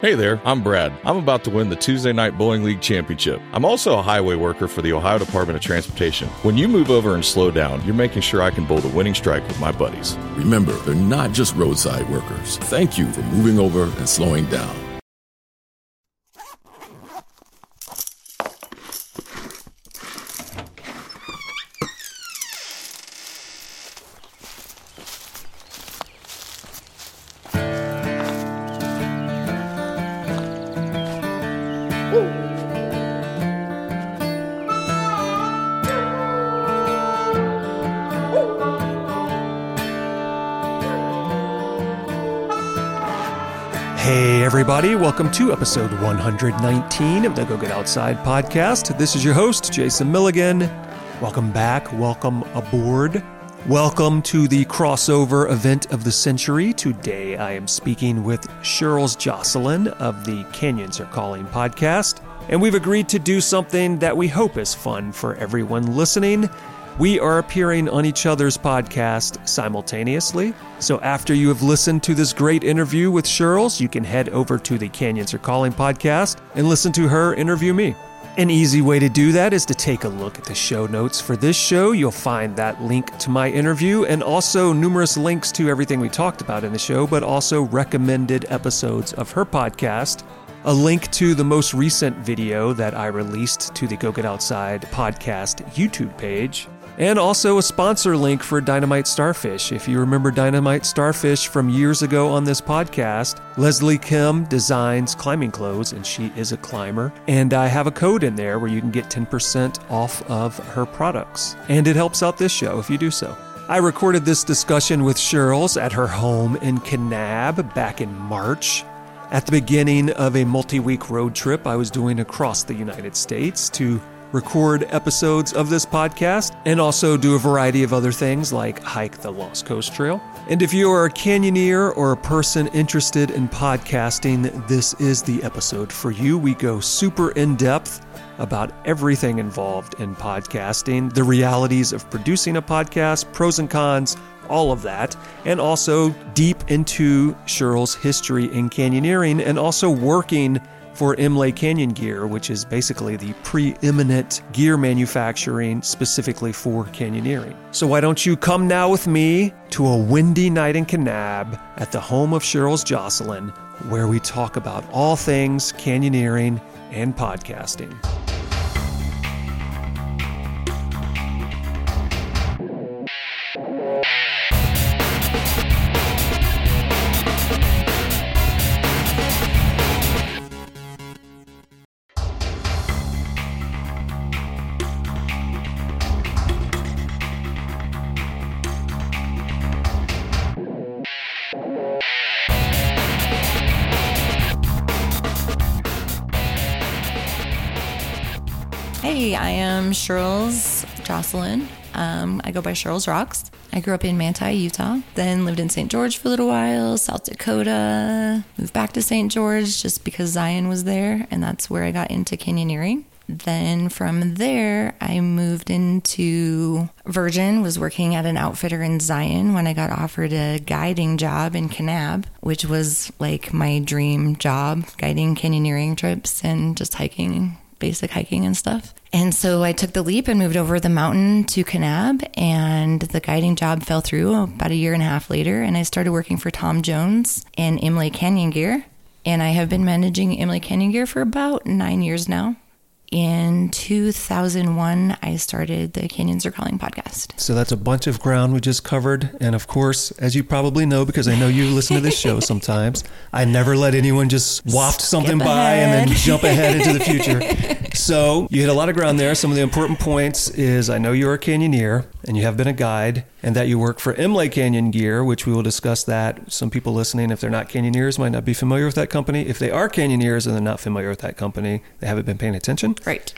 Hey there, I'm Brad. I'm about to win the Tuesday Night Bowling League Championship. I'm also a highway worker for the Ohio Department of Transportation. When you move over and slow down, you're making sure I can bowl the winning strike with my buddies. Remember, they're not just roadside workers. Thank you for moving over and slowing down. Hey everybody, welcome to episode 119 of the Go Get Outside podcast. This is your host, Jason Milligan. Welcome back, welcome aboard. Welcome to the crossover event of the century. Today I am speaking with Sherrills Jocelyn of the Canyons Are Calling podcast. And we've agreed to do something that we hope is fun for everyone listening. We are appearing on each other's podcast simultaneously. So after you have listened to this great interview with Sherrills, you can head over to the Canyons Are Calling podcast and listen to her interview me. An easy way to do that is to take a look at the show notes for this show. You'll find that link to my interview and also numerous links to everything we talked about in the show, but also recommended episodes of her podcast. A link to the most recent video that I released to the Go Get Outside podcast YouTube page. And also a sponsor link for Dynamite Starfish. If you remember Dynamite Starfish from years ago on this podcast, Leslie Kim designs climbing clothes, and she is a climber. And I have a code in there where you can get 10% off of her products. And it helps out this show if you do so. I recorded this discussion with Sherrills at her home in Kanab back in March. At the beginning of a multi-week road trip I was doing across the United States to record episodes of this podcast and also do a variety of other things like hike the Lost Coast Trail. And if you are a canyoneer or a person interested in podcasting, this is the episode for you. We go super in-depth about everything involved in podcasting, the realities of producing a podcast, pros and cons, all of that, and also deep into Sherrills' history in canyoneering and also working for Imlay Canyon Gear, which is basically the preeminent gear manufacturing specifically for canyoneering. So why don't you come now with me to a windy night in Kanab at the home of Sherrills Jocelyn, where we talk about all things canyoneering and podcasting. Hey, I am Sherrills Jocelyn. I go by Sherrills Rocks. I grew up in Manti, Utah, then lived in St. George for a little while, South Dakota, moved back to St. George just because Zion was there, and that's where I got into canyoneering. Then from there, I moved into Virgin, was working at an outfitter in Zion when I got offered a guiding job in Kanab, which was like my dream job, guiding canyoneering trips and just hiking, basic hiking and stuff. And so I took the leap and moved over the mountain to Kanab, and the guiding job fell through about a year and a half later, and I started working for Tom Jones and Imlay Canyon Gear, and I have been managing Imlay Canyon Gear for about 9 years now. In 2001, I started the Canyons Are Calling podcast. So that's a bunch of ground we just covered. And of course, as you probably know, because I know you listen to this show sometimes, I never let anyone just waft something by and then jump ahead into the future. So you hit a lot of ground there. Some of the important points is I know you're a canyoneer and you have been a guide, and that you work for Imlay Canyon Gear, which we will discuss that. Some people listening, if they're not canyoneers, might not be familiar with that company. If they are canyoneers and they're not familiar with that company, they haven't been paying attention. Right.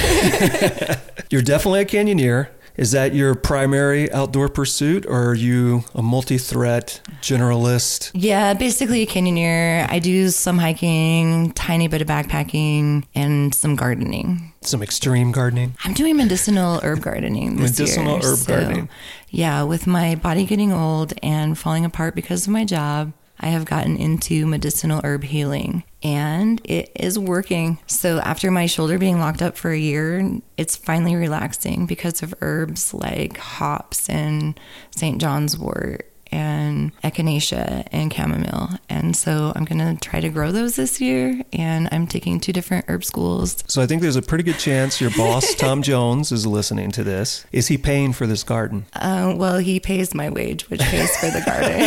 You're definitely a canyoneer. Is that your primary outdoor pursuit, or are you a multi-threat generalist? Yeah, basically a canyoneer. I do some hiking, tiny bit of backpacking, and some gardening. Some extreme gardening? I'm doing medicinal herb gardening this Medicinal year. herb gardening. Yeah, with my body getting old and falling apart because of my job, I have gotten into medicinal herb healing. and it is working. So after my shoulder being locked up for a year, it's finally relaxing because of herbs like hops and St. John's wort and echinacea and chamomile. And so I'm going to try to grow those this year, and I'm taking 2 different herb schools. So I think there's a pretty good chance your boss, Tom Jones, is listening to this. Is he paying for this garden? Well, he pays my wage, which pays for the garden.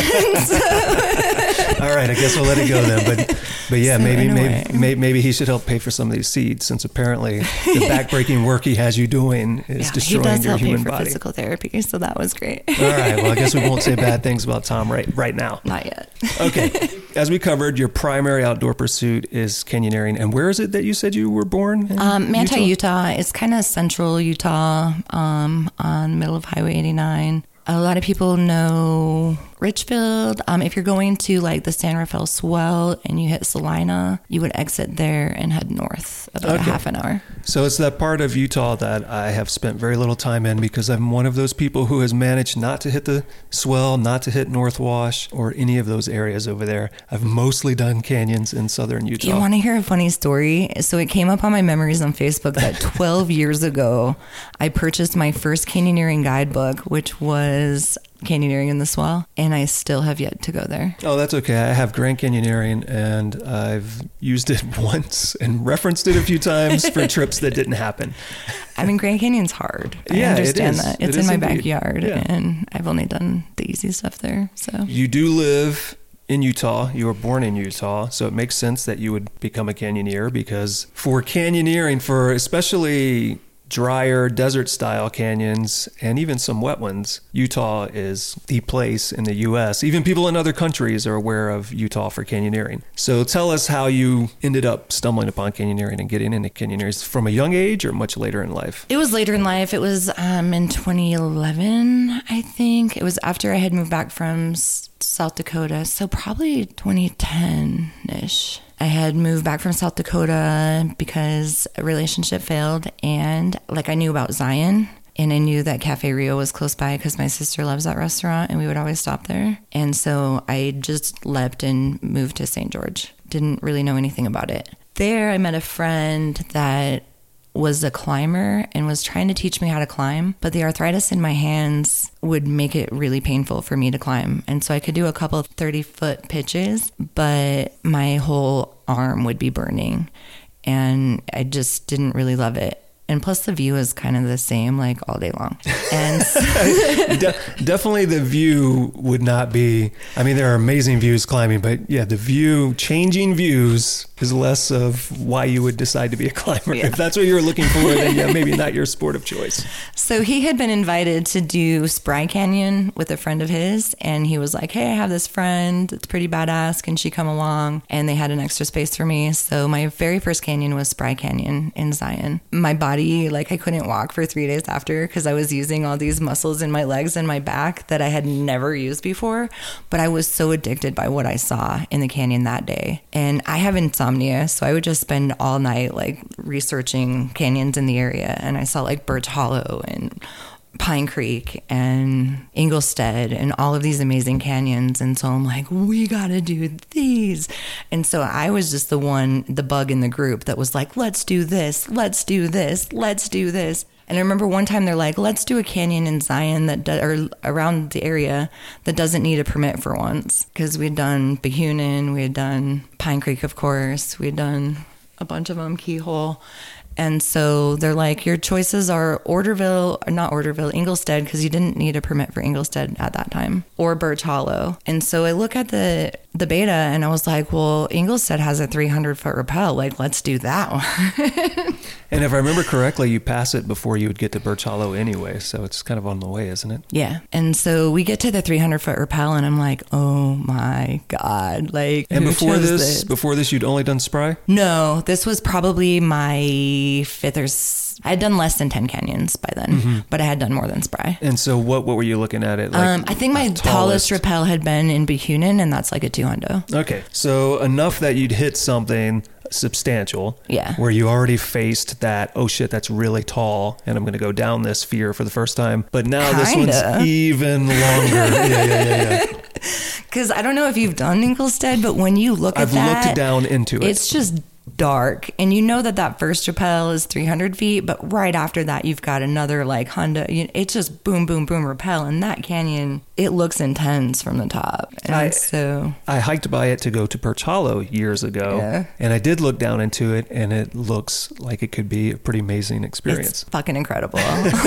All right, I guess we'll let it go then. But yeah, So maybe he should help pay for some of these seeds, since apparently the backbreaking work he has you doing is destroying your human body. He does help pay for physical therapy, so that was great. All right, well, I guess we won't say bad things about Tom right now. Not yet. Okay. As we covered, your primary outdoor pursuit is canyoneering. And where is it that you said you were born? Manti, Utah. It's kind of central Utah, on the middle of Highway 89. A lot of people know Richfield. If you're going to like the San Rafael Swell and you hit Salina, you would exit there and head north about a half an hour. So it's that part of Utah that I have spent very little time in, because I'm one of those people who has managed not to hit the Swell, not to hit North Wash or any of those areas over there. I've mostly done canyons in southern Utah. You want to hear a funny story? So it came up on my memories on Facebook that 12 years ago, I purchased my first canyoneering guidebook, which was canyoneering in the Swell, and I still have yet to go there. Oh, that's okay. I have Grand Canyoneering, and I've used it once and referenced it a few times for trips that didn't happen. I mean, Grand Canyon's hard. I understand that. It's in my backyard, and I've only done the easy stuff there. So you do live in Utah. You were born in Utah, so it makes sense that you would become a canyoneer, because for canyoneering, for especially drier desert style canyons and even some wet ones, Utah is the place in the U.S. Even people in other countries are aware of Utah for canyoneering. So tell us how you ended up stumbling upon canyoneering and getting into canyoneering. From a young age or much later in life? It was later in life. It was in 2011, I think. It was after I had moved back from South Dakota, so probably 2010-ish. I had moved back from South Dakota because a relationship failed, and like I knew about Zion, and I knew that Cafe Rio was close by because my sister loves that restaurant and we would always stop there. And so I just leapt and moved to St. George. Didn't really know anything about it. There I met a friend that was a climber and was trying to teach me how to climb, but the arthritis in my hands would make it really painful for me to climb. And so I could do a couple of 30-foot pitches, but my whole arm would be burning, and I just didn't really love it. And plus the view is kind of the same like all day long. And definitely the view would not be, I mean, there are amazing views climbing, but yeah, the view, changing views is less of why you would decide to be a climber. Yeah. If that's what you're looking for, then yeah, maybe not your sport of choice. So he had been invited to do Spry Canyon with a friend of his, and he was like, hey, I have this friend that's pretty badass, can she come along? And they had an extra space for me. So my very first canyon was Spry Canyon in Zion. My body, like I couldn't walk for 3 days after because I was using all these muscles in my legs and my back that I had never used before. But I was so addicted by what I saw in the canyon that day. And I have insomnia, so I would just spend all night like researching canyons in the area. And I saw like Birch Hollow and Pine Creek and Inglestead and all of these amazing canyons. And so I'm like, we got to do these. And so I was just the bug in the group that was like, let's do this, let's do this, let's do this. And I remember one time they're like, let's do a canyon in Zion or around the area that doesn't need a permit for once. Because we had done Behunin, we had done Pine Creek, of course. We had done a bunch of them, Keyhole. And so they're like, your choices are Inglestead, because you didn't need a permit for Inglestead at that time, or Birch Hollow. And so I look at the beta and I was like, well, Inglestead has a 300-foot rappel. Like, let's do that one. And if I remember correctly, you pass it before you would get to Birch Hollow anyway. So it's kind of on the way, isn't it? Yeah. And so we get to the 300-foot rappel and I'm like, oh my God. Like, and before this, you'd only done Spry? No, this was probably my fifth or I had done less than 10 canyons by then, but I had done more than Spry. And so what were you looking at it? Like, I think my tallest rappel had been in Behunin, and that's like a 200. Okay. So enough that you'd hit something substantial. Yeah. Where you already faced that, oh shit, that's really tall, and I'm going to go down this fear for the first time. But now this one's even longer. Yeah. Because I don't know if you've done Inglestead, but when you look at that, I've looked down into it. It's just dark, and you know that first rappel is 300 feet, but right after that you've got another like Honda. It's just boom boom boom rappel, and that canyon, it looks intense from the top. And I hiked by it to go to Perch Hollow years ago, and I did look down into it, and it looks like it could be a pretty amazing experience. It's fucking incredible.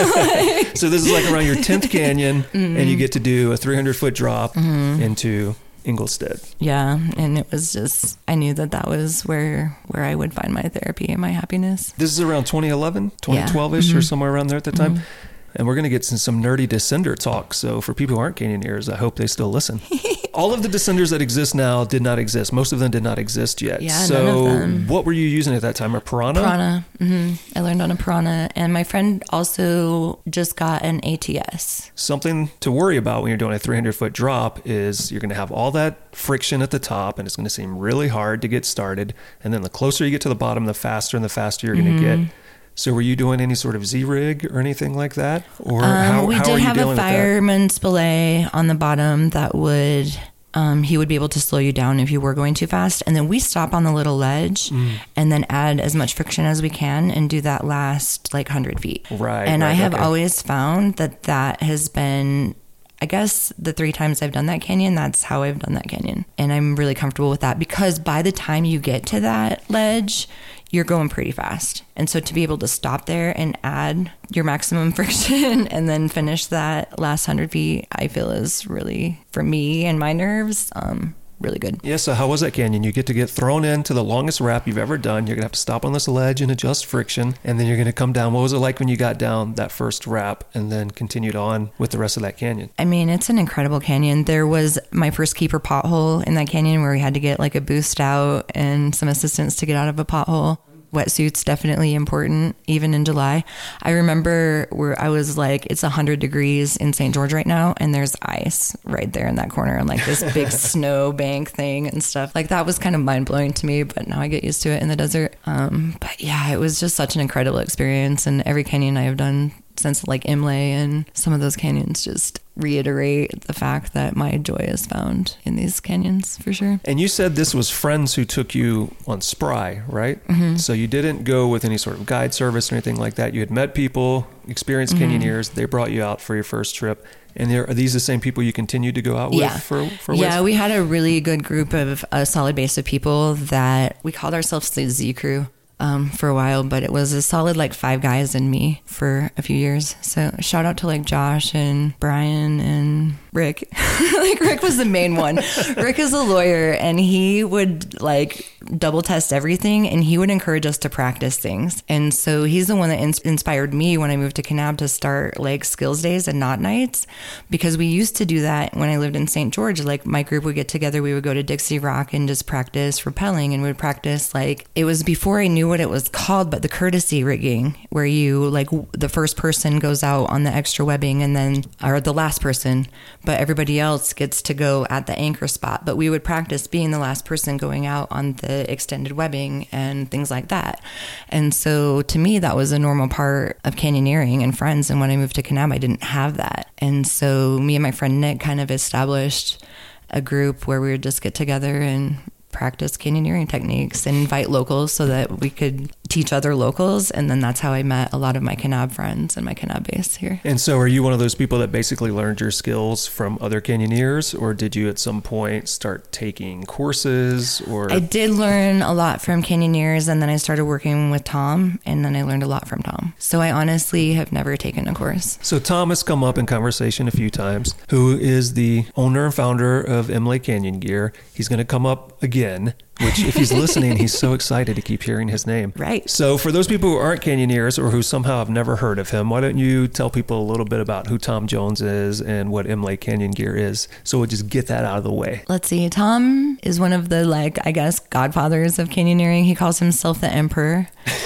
So this is like around your 10th canyon, and you get to do a 300-foot drop into Inglestead. Yeah, and it was just, I knew that was where I would find my therapy and my happiness. This is around 2011, 2012-ish, or somewhere around there at the time. And we're going to get some nerdy descender talk. So for people who aren't canyoneers, I hope they still listen. All of the descenders that exist now did not exist. Most of them did not exist yet. Yeah, so none of them. What were you using at that time? A Piranha? Piranha. I learned on a Piranha. And my friend also just got an ATS. Something to worry about when you're doing a 300-foot drop is you're going to have all that friction at the top, and it's going to seem really hard to get started. And then the closer you get to the bottom, the faster you're going to get. So were you doing any sort of Z-rig or anything like that? Or we did have a fireman's belay on the bottom that would, he would be able to slow you down if you were going too fast. And then we stop on the little ledge and then add as much friction as we can and do that last like 100 feet. Right. And I have always found that has been, I guess the 3 times I've done that canyon, that's how I've done that canyon. And I'm really comfortable with that because by the time you get to that ledge, you're going pretty fast. And so to be able to stop there and add your maximum friction and then finish that last 100 feet, I feel is really, for me and my nerves, really good. Yeah, so how was that canyon? You get thrown into the longest wrap you've ever done. You're going to have to stop on this ledge and adjust friction, and then you're going to come down. What was it like when you got down that first wrap and then continued on with the rest of that canyon? I mean, it's an incredible canyon. There was my first keeper pothole in that canyon where we had to get like a boost out and some assistance to get out of a pothole. Wetsuits definitely important, even in July. I remember where I was like, it's 100 degrees in St. George right now, and there's ice right there in that corner, and like this big snow bank thing and stuff. Like that was kind of mind blowing to me, but now I get used to it in the desert. But yeah, it was just such an incredible experience, and every canyon I have done since like Imlay and some of those canyons just reiterate the fact that my joy is found in these canyons for sure. And you said this was friends who took you on Spry, right? So you didn't go with any sort of guide service or anything like that. You had met people, experienced canyoneers. They brought you out for your first trip. And are these the same people you continued to go out with for Yeah, we had a really good group of a solid base of people that we called ourselves the Z Crew. For a while, but it was a solid like 5 guys and me for a few years. So shout out to like Josh and Brian and Rick. Like Rick was the main one. Rick is a lawyer, and he would like double test everything, and he would encourage us to practice things. And so he's the one that inspired me when I moved to Kanab to start like skills days and knot nights, because we used to do that when I lived in St. George. Like my group would get together, we would go to Dixie Rock and just practice rappelling, and we'd practice like, it was before I knew what it was called, but the courtesy rigging, where you like the first person goes out on the extra webbing and then, or the last person, but everybody else gets to go at the anchor spot. But we would practice being the last person going out on the extended webbing and things like that. And so to me, that was a normal part of canyoneering and friends. And when I moved to Kanab, I didn't have that. And so me and my friend Nick kind of established a group where we would just get together and practice canyoneering techniques and invite locals so that we could teach other locals. And then that's how I met a lot of my Kanab friends and my Kanab base here. And so are you one of those people that basically learned your skills from other canyoneers, or did you at some point start taking courses? Or I did learn a lot from canyoneers, and then I started working with Tom, and then I learned a lot from Tom. So I honestly have never taken a course. So Tom has come up in conversation a few times, who is the owner and founder of Imlay Canyon Gear. He's going to come up again, which if he's listening, he's so excited to keep hearing his name. Right. So for those people who aren't canyoneers or who somehow have never heard of him, why don't you tell people a little bit about who Tom Jones is and what Imlay Canyon Gear is? So we'll just get that out of the way. Let's see. Tom is one of the, like, I guess, godfathers of canyoneering. He calls himself the Emperor.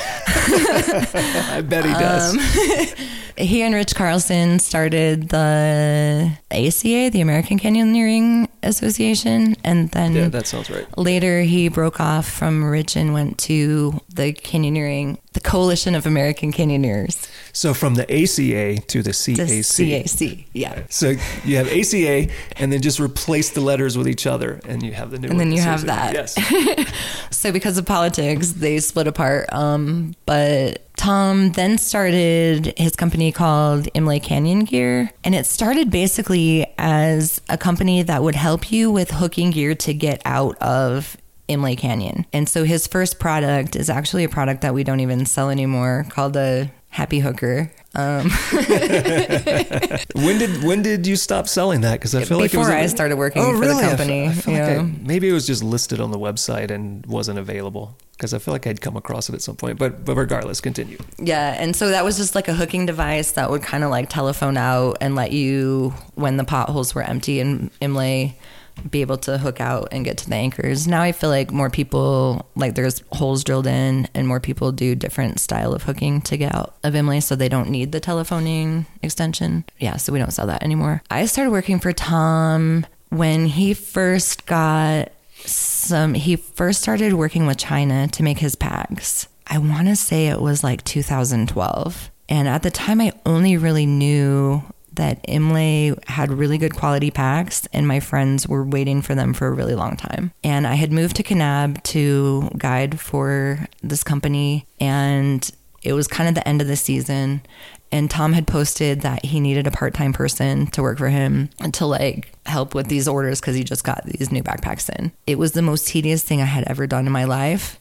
I bet he does. He and Rich Carlson started the ACA, the American Canyoneering Association. And then Yeah, that sounds right. later he broke off from Rich and went to the Canyoneering, the Coalition of American Canyoneers. So from the ACA to the CAC. The CAC, yeah. So you have ACA and then just replace the letters with each other and you have the new one. And then you have that. Yes. So because of politics, they split apart. But Tom then started his company called Imlay Canyon Gear. And it started basically as a company that would help you with hooking gear to get out of Imlay Canyon. And so his first product is actually a product that we don't even sell anymore, called the Happy Hooker. When did you stop selling that? Because I feel like before I started working for the company. I feel like maybe it was just listed on the website and wasn't available. Because I feel like I'd come across it at some point. But regardless, continue. Yeah, and so that was just like a hooking device that would kind of like telephone out and let you, when the potholes were empty in Imlay, be able to hook out and get to the anchors. Now I feel like more people, like there's holes drilled in and more people do different style of hooking to get out of Imlay, so they don't need the telephoning extension. Yeah, so we don't sell that anymore. I started working for Tom when he first started working with China to make his packs. I want to say it was like 2012. And at the time I only really knew that Imlay had really good quality packs and my friends were waiting for them for a really long time. And I had moved to Kanab to guide for this company, and it was kind of the end of the season, and Tom had posted that he needed a part-time person to work for him and to like help with these orders because he just got these new backpacks in. It was the most tedious thing I had ever done in my life,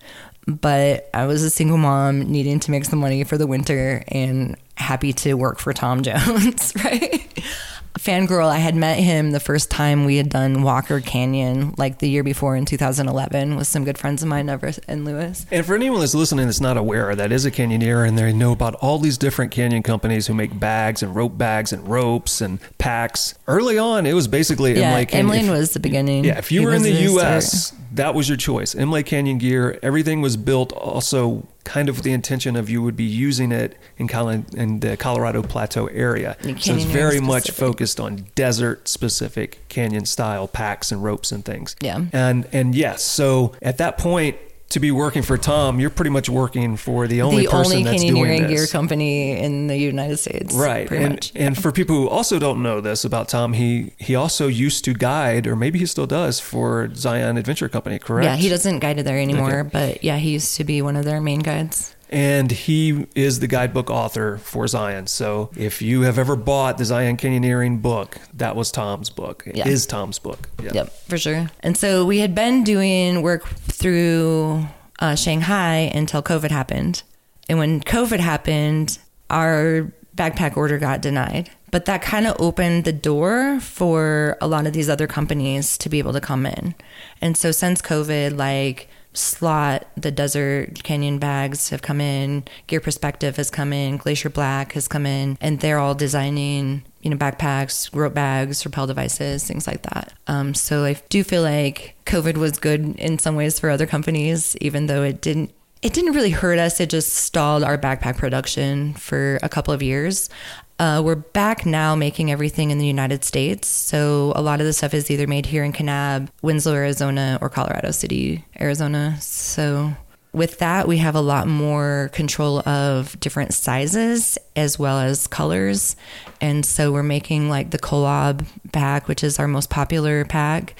but I was a single mom needing to make some money for the winter and happy to work for Tom Jones, right? Fangirl, I had met him the first time we had done Walker Canyon, like the year before in 2011, with some good friends of mine, Everett and Lewis. And for anyone that's listening that's not aware, that is a canyoneer, and they know about all these different canyon companies who make bags and ropes and packs. Early on, it was basically Imlay Canyon. Imlay was the beginning. Yeah, if you were in the U.S., that was your choice. Imlay Canyon Gear, everything was built also kind of with the intention of you would be using it in the Colorado Plateau area. So it's very much focused on desert-specific canyon-style packs and ropes and things. Yeah. And yes, so at that point, to be working for Tom, you're pretty much working for the only person that's doing this. The only canyoneering gear company in the United States. Right. And for people who also don't know this about Tom, he also used to guide, or maybe he still does, for Zion Adventure Company, correct? Yeah, he doesn't guide there anymore, but yeah, he used to be one of their main guides. And he is the guidebook author for Zion. So if you have ever bought the Zion Canyoneering book, that was Tom's book. It is Tom's book. Yeah. Yep, for sure. And so we had been doing work through Shanghai until COVID happened. And when COVID happened, our backpack order got denied. But that kind of opened the door for a lot of these other companies to be able to come in. And so since COVID, like Slot, the Desert Canyon bags have come in, Gear Perspective has come in, Glacier Black has come in, and they're all designing, backpacks, rope bags, rappel devices, things like that. So I do feel like COVID was good in some ways for other companies, even though it didn't really hurt us. It just stalled our backpack production for a couple of years. We're back now making everything in the United States. So a lot of the stuff is either made here in Kanab, Winslow, Arizona, or Colorado City, Arizona. So with that, we have a lot more control of different sizes as well as colors. And so we're making like the Collab pack, which is our most popular pack,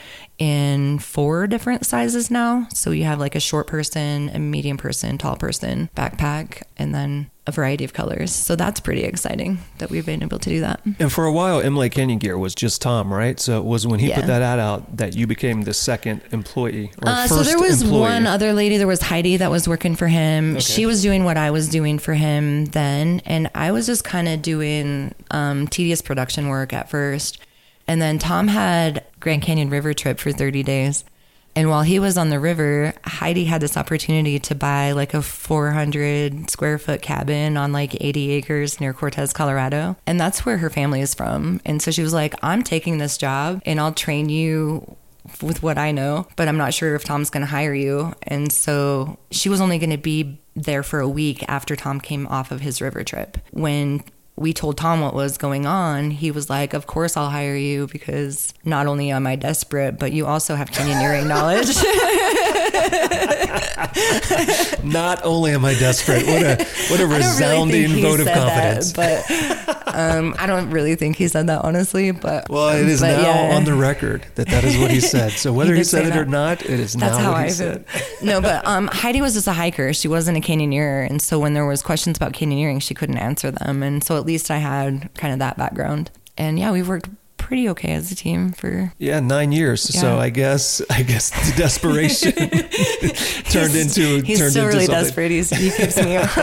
in 4 different sizes now. So you have like a short person, a medium person, tall person backpack, and then a variety of colors. So that's pretty exciting that we've been able to do that. And for a while, Imlay Canyon Gear was just Tom, right? So it was when he put that ad out that you became the second employee or first So there was employee. One other lady, there was Heidi that was working for him. Okay. She was doing what I was doing for him then. And I was just kind of doing tedious production work at first. And then Tom had Grand Canyon River trip for 30 days. And while he was on the river, Heidi had this opportunity to buy like a 400 square foot cabin on like 80 acres near Cortez, Colorado. And that's where her family is from. And so she was like, I'm taking this job and I'll train you with what I know, but I'm not sure if Tom's going to hire you. And so she was only going to be there for a week after Tom came off of his river trip. When we told Tom what was going on, he was like, of course I'll hire you, because not only am I desperate, but you also have canyoneering knowledge. Not only am I desperate, what a resounding vote of confidence. But I don't really think he said that, honestly. But well, it is now on the record that is what he said. So whether he said it or not, it is now what he said. No, but Heidi was just a hiker. She wasn't a canyoneer, and so when there was questions about canyoneering, she couldn't answer them. And so at least I had kind of that background. And yeah, we've worked pretty okay as a team for 9 years. Yeah. So I guess the desperation turned into he's still really desperate. He keeps me on.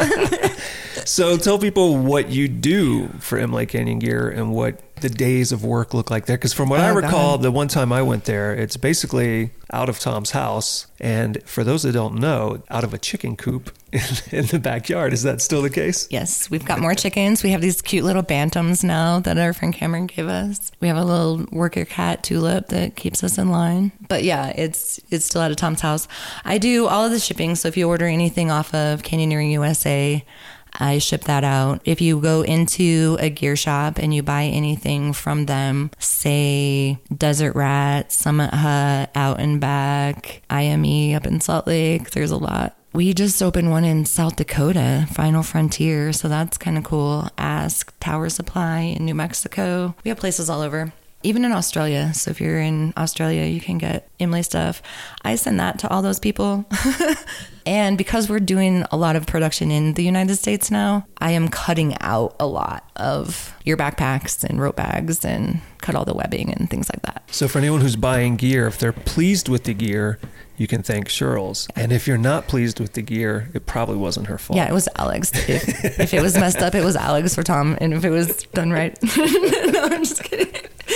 So tell people what you do for Imlay Canyon Gear and what the days of work look like there. Because from what I recall, the one time I went there, it's basically out of Tom's house. And for those that don't know, out of a chicken coop in the backyard. Is that still the case? Yes. We've got more chickens. We have these cute little bantams now that our friend Cameron gave us. We have a little worker cat, Tulip, that keeps us in line. But yeah, it's still out of Tom's house. I do all of the shipping. So if you order anything off of Canyoneering USA, I ship that out. If you go into a gear shop and you buy anything from them, say Desert Rat, Summit Hut, Out and Back, IME up in Salt Lake, there's a lot. We just opened one in South Dakota, Final Frontier, so that's kind of cool. Ask, Tower Supply in New Mexico. We have places all over. Even in Australia. So if you're in Australia, you can get Imlay stuff. I send that to all those people. And because we're doing a lot of production in the United States now, I am cutting out a lot of your backpacks and rope bags and cut all the webbing and things like that. So for anyone who's buying gear, if they're pleased with the gear, you can thank Cheryl's. And if you're not pleased with the gear, it probably wasn't her fault. Yeah, it was Alex. If it was messed up, it was Alex for Tom. And if it was done right, no, I'm just kidding.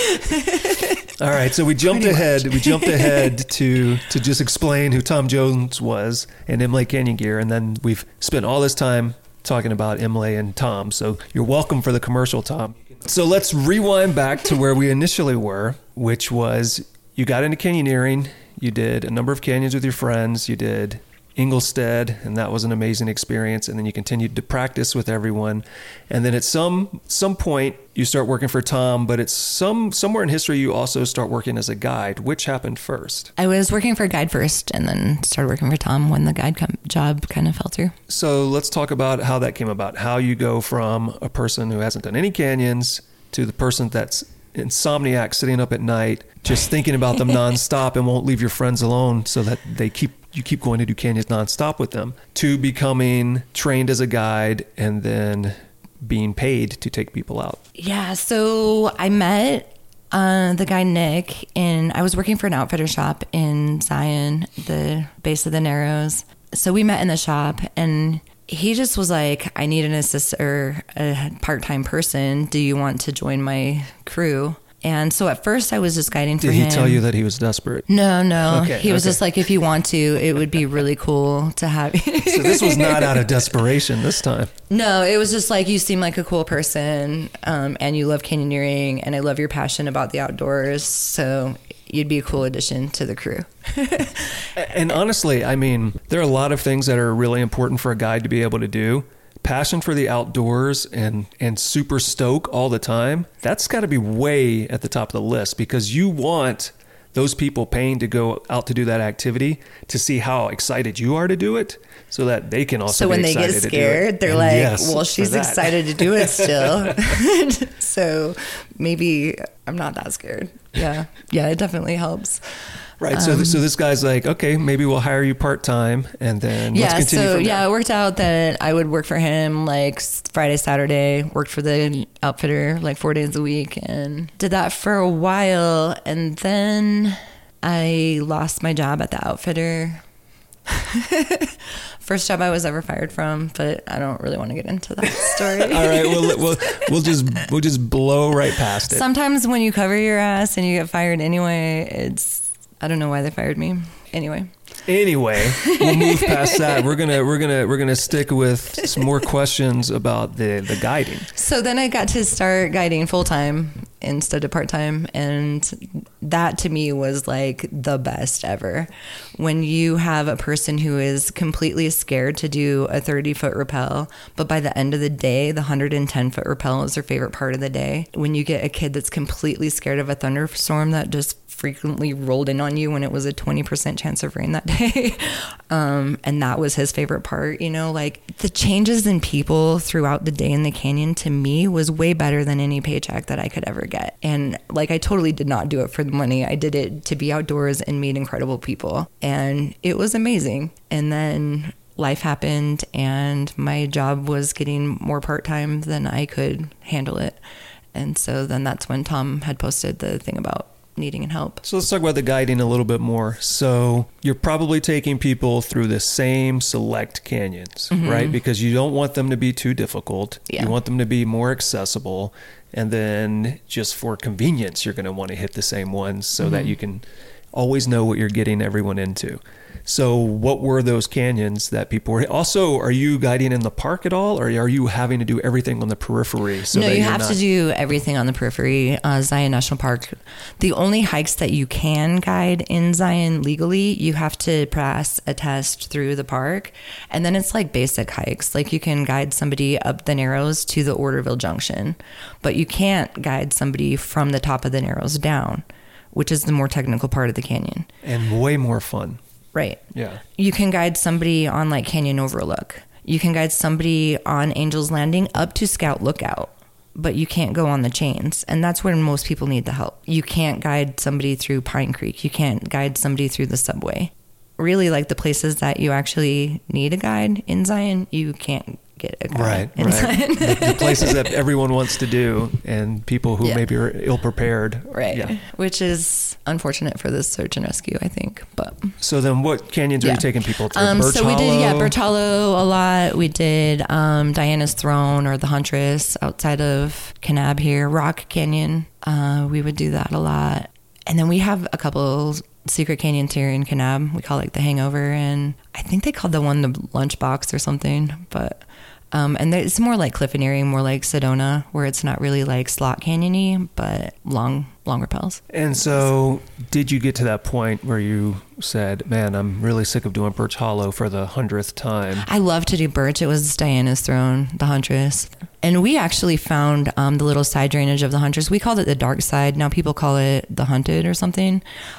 All right, so we jumped ahead. We jumped ahead to just explain who Tom Jones was and Imlay Canyon Gear, and then we've spent all this time talking about Imlay and Tom. So you're welcome for the commercial, Tom. So let's rewind back to where we initially were, which was you got into canyoneering. You did a number of canyons with your friends. You did Inglestead, and that was an amazing experience. And then you continued to practice with everyone. And then at some point, you start working for Tom, but it's somewhere in history you also start working as a guide. Which happened first? I was working for a guide first, and then started working for Tom when the guide job kind of fell through. So let's talk about how that came about. How you go from a person who hasn't done any canyons to the person that's insomniac, sitting up at night, just thinking about them nonstop and won't leave your friends alone, so that you keep going to do canyons nonstop with them, to becoming trained as a guide and then being paid to take people out. Yeah, so I met the guy Nick, and I was working for an outfitter shop in Zion, the base of the Narrows. So we met in the shop, and he just was like, I need an assistant or a part-time person. Do you want to join my crew? And so at first I was just guiding for him. Did he tell you that he was desperate? No. Okay, he was just like, if you want to, it would be really cool to have you. So this was not out of desperation this time. No, it was just like, you seem like a cool person, and you love canyoneering, and I love your passion about the outdoors. So you'd be a cool addition to the crew. And honestly, I mean, there are a lot of things that are really important for a guide to be able to do. Passion for the outdoors and super stoke all the time, that's got to be way at the top of the list, because you want those people paying to go out to do that activity to see how excited you are to do it, so that they can also be excited to do it. So when they get scared, they're like, yes, well, she's excited to do it still. So maybe I'm not that scared. Yeah, it definitely helps. Right. So this guy's like, okay, maybe we'll hire you part-time, and then let's continue from there. It worked out that I would work for him like Friday, Saturday, worked for the outfitter like 4 days a week, and did that for a while. And then I lost my job at the outfitter. First job I was ever fired from, but I don't really want to get into that story. All right, we'll just blow right past it. Sometimes when you cover your ass and you get fired anyway, I don't know why they fired me. Anyway, we'll move past that. We're gonna stick with some more questions about the guiding. So then I got to start guiding full time instead of part time, and that to me was like the best ever. When you have a person who is completely scared to do a 30-foot rappel, but by the end of the day, the 110-foot rappel is their favorite part of the day. When you get a kid that's completely scared of a thunderstorm that just frequently rolled in on you when it was a 20% chance of rain that day. And that was his favorite part, you know, like the changes in people throughout the day in the canyon to me was way better than any paycheck that I could ever get. And like, I totally did not do it for the money. I did it to be outdoors and meet incredible people. And it was amazing. And then life happened and my job was getting more part-time than I could handle it. And so then that's when Tom had posted the thing about needing and help. So let's talk about the guiding a little bit more. So you're probably taking people through the same select canyons, right? Because you don't want them to be too difficult. Yeah. You want them to be more accessible. And then just for convenience, you're going to want to hit the same ones so that you can always know what you're getting everyone into. So what were those canyons that people were... Also, are you guiding in the park at all? Or are you having to do everything on the periphery? So no, that you have to do everything on the periphery. Zion National Park. The only hikes that you can guide in Zion legally, you have to pass a test through the park. And then it's like basic hikes. Like you can guide somebody up the Narrows to the Orderville Junction. But you can't guide somebody from the top of the Narrows down, which is the more technical part of the canyon. And way more fun. Right. Yeah. You can guide somebody on like Canyon Overlook. You can guide somebody on Angel's Landing up to Scout Lookout, but you can't go on the chains. And that's where most people need the help. You can't guide somebody through Pine Creek. You can't guide somebody through the subway. Really, like the places that you actually need a guide in Zion, you can't get a guide in Zion. The places that everyone wants to do and people who maybe are ill-prepared. Right. Yeah. Which is unfortunate for this search and rescue, I think. But so then what canyons are you taking people to? Birch so we Hollow? did, Birch Hollow a lot. We did Diana's Throne or the Huntress outside of Kanab here. Rock Canyon. We would do that a lot. And then we have a couple secret canyons here in Kanab. We call it the Hangover. And I think they called the one the Lunchbox or something. But... and it's more like Cliffoneering, more like Sedona, where it's not really like slot canyon-y, but long rappels. And so did you get to that point where you said, man, I'm really sick of doing Birch Hollow for the 100th time? I love to do Birch. It was Diana's Throne, the Huntress. And we actually found the little side drainage of the Huntress. We called it the dark side. Now people call it the Hunted or something.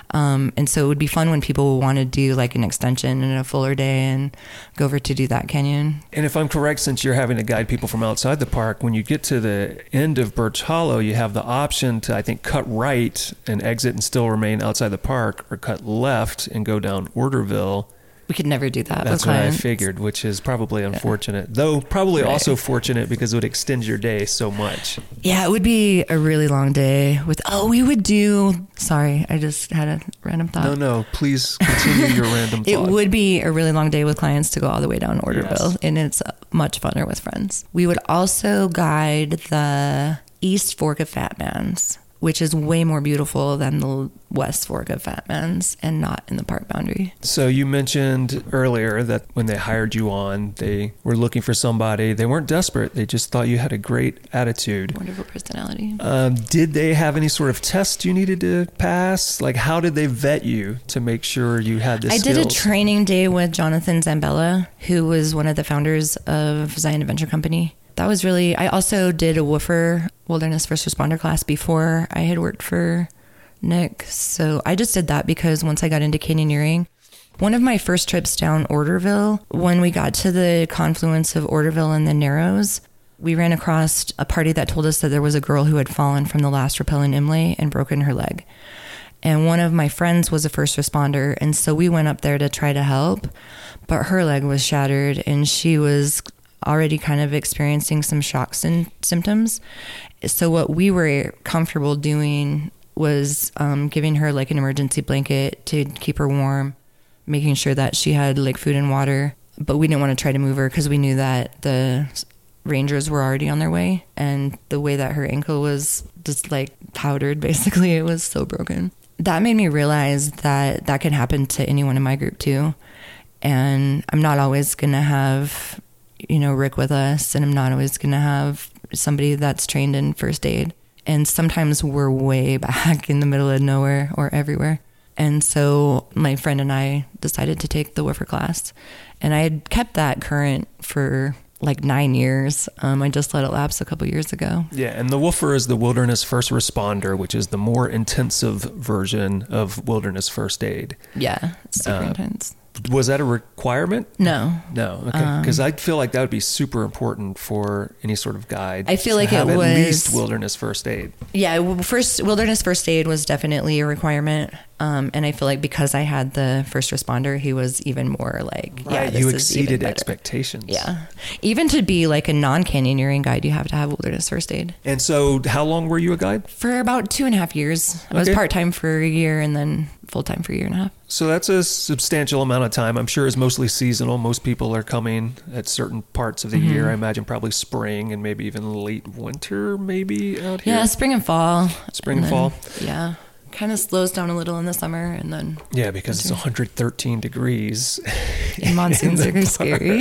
And so it would be fun when people want to do like an extension and a fuller day and go over to do that canyon. And if I'm correct, since you're having to guide people from outside the park, when you get to the end of Birch Hollow, you have the option to, I think, cut right and exit and still remain outside the park, or cut left and go down Orderville. We could never do that. That's what I figured, which is probably unfortunate. Though probably also fortunate because it would extend your day so much. Yeah, it would be a really long day with, we would do, sorry, I just had a random thought. No, please continue your random thought. It would be a really long day with clients to go all the way down Orderville, and it's much funner with friends. We would also guide the East Fork of Fat Man's, which is way more beautiful than the West Fork of Fat Man's and not in the park boundary. So you mentioned earlier that when they hired you on, they were looking for somebody. They weren't desperate. They just thought you had a great attitude. Wonderful personality. Did they have any sort of test you needed to pass? Like, how did they vet you to make sure you had the skills? I did a training day with Jonathan Zambella, who was one of the founders of Zion Adventure Company. That was really, I also did a WFR, Wilderness First Responder class, before I had worked for Nick. So I just did that because once I got into canyoneering, one of my first trips down Orderville, when we got to the confluence of Orderville and the Narrows, we ran across a party that told us that there was a girl who had fallen from the last rappel in Imlay and broken her leg. And one of my friends was a first responder. And so we went up there to try to help, but her leg was shattered and she was already kind of experiencing some shock symptoms. So what we were comfortable doing was giving her like an emergency blanket to keep her warm, making sure that she had like food and water. But we didn't want to try to move her because we knew that the rangers were already on their way. And the way that her ankle was just like powdered, basically, it was so broken. That made me realize that that could happen to anyone in my group too. And I'm not always going to have Rick with us, and I'm not always going to have somebody that's trained in first aid. And sometimes we're way back in the middle of nowhere or everywhere. And so my friend and I decided to take the woofer class. And I had kept that current for like 9 years. I just let it lapse a couple years ago. Yeah, and the woofer is the Wilderness First Responder, which is the more intensive version of Wilderness First Aid. Yeah, it's super intense. Was that a requirement? No. Okay. Because I feel like that would be super important for any sort of guide. I feel like have it was at least Wilderness First Aid. Yeah, Wilderness First Aid was definitely a requirement. And I feel like because I had the first responder, he was even more like, right, this you is exceeded even better. expectations. Yeah. Even to be like a non-canyoneering guide, you have to have Wilderness First Aid. And so how long were you a guide? For about 2.5 years. I was part-time for a year and then full-time for a year and a half. So that's a substantial amount of time. I'm sure it's mostly seasonal. Most people are coming at certain parts of the year. I imagine probably spring and maybe even late winter maybe out here. Yeah, spring and fall. Spring and fall. Yeah. Kind of slows down a little in the summer and then... Yeah, because it's 113 degrees. And monsoons are scary.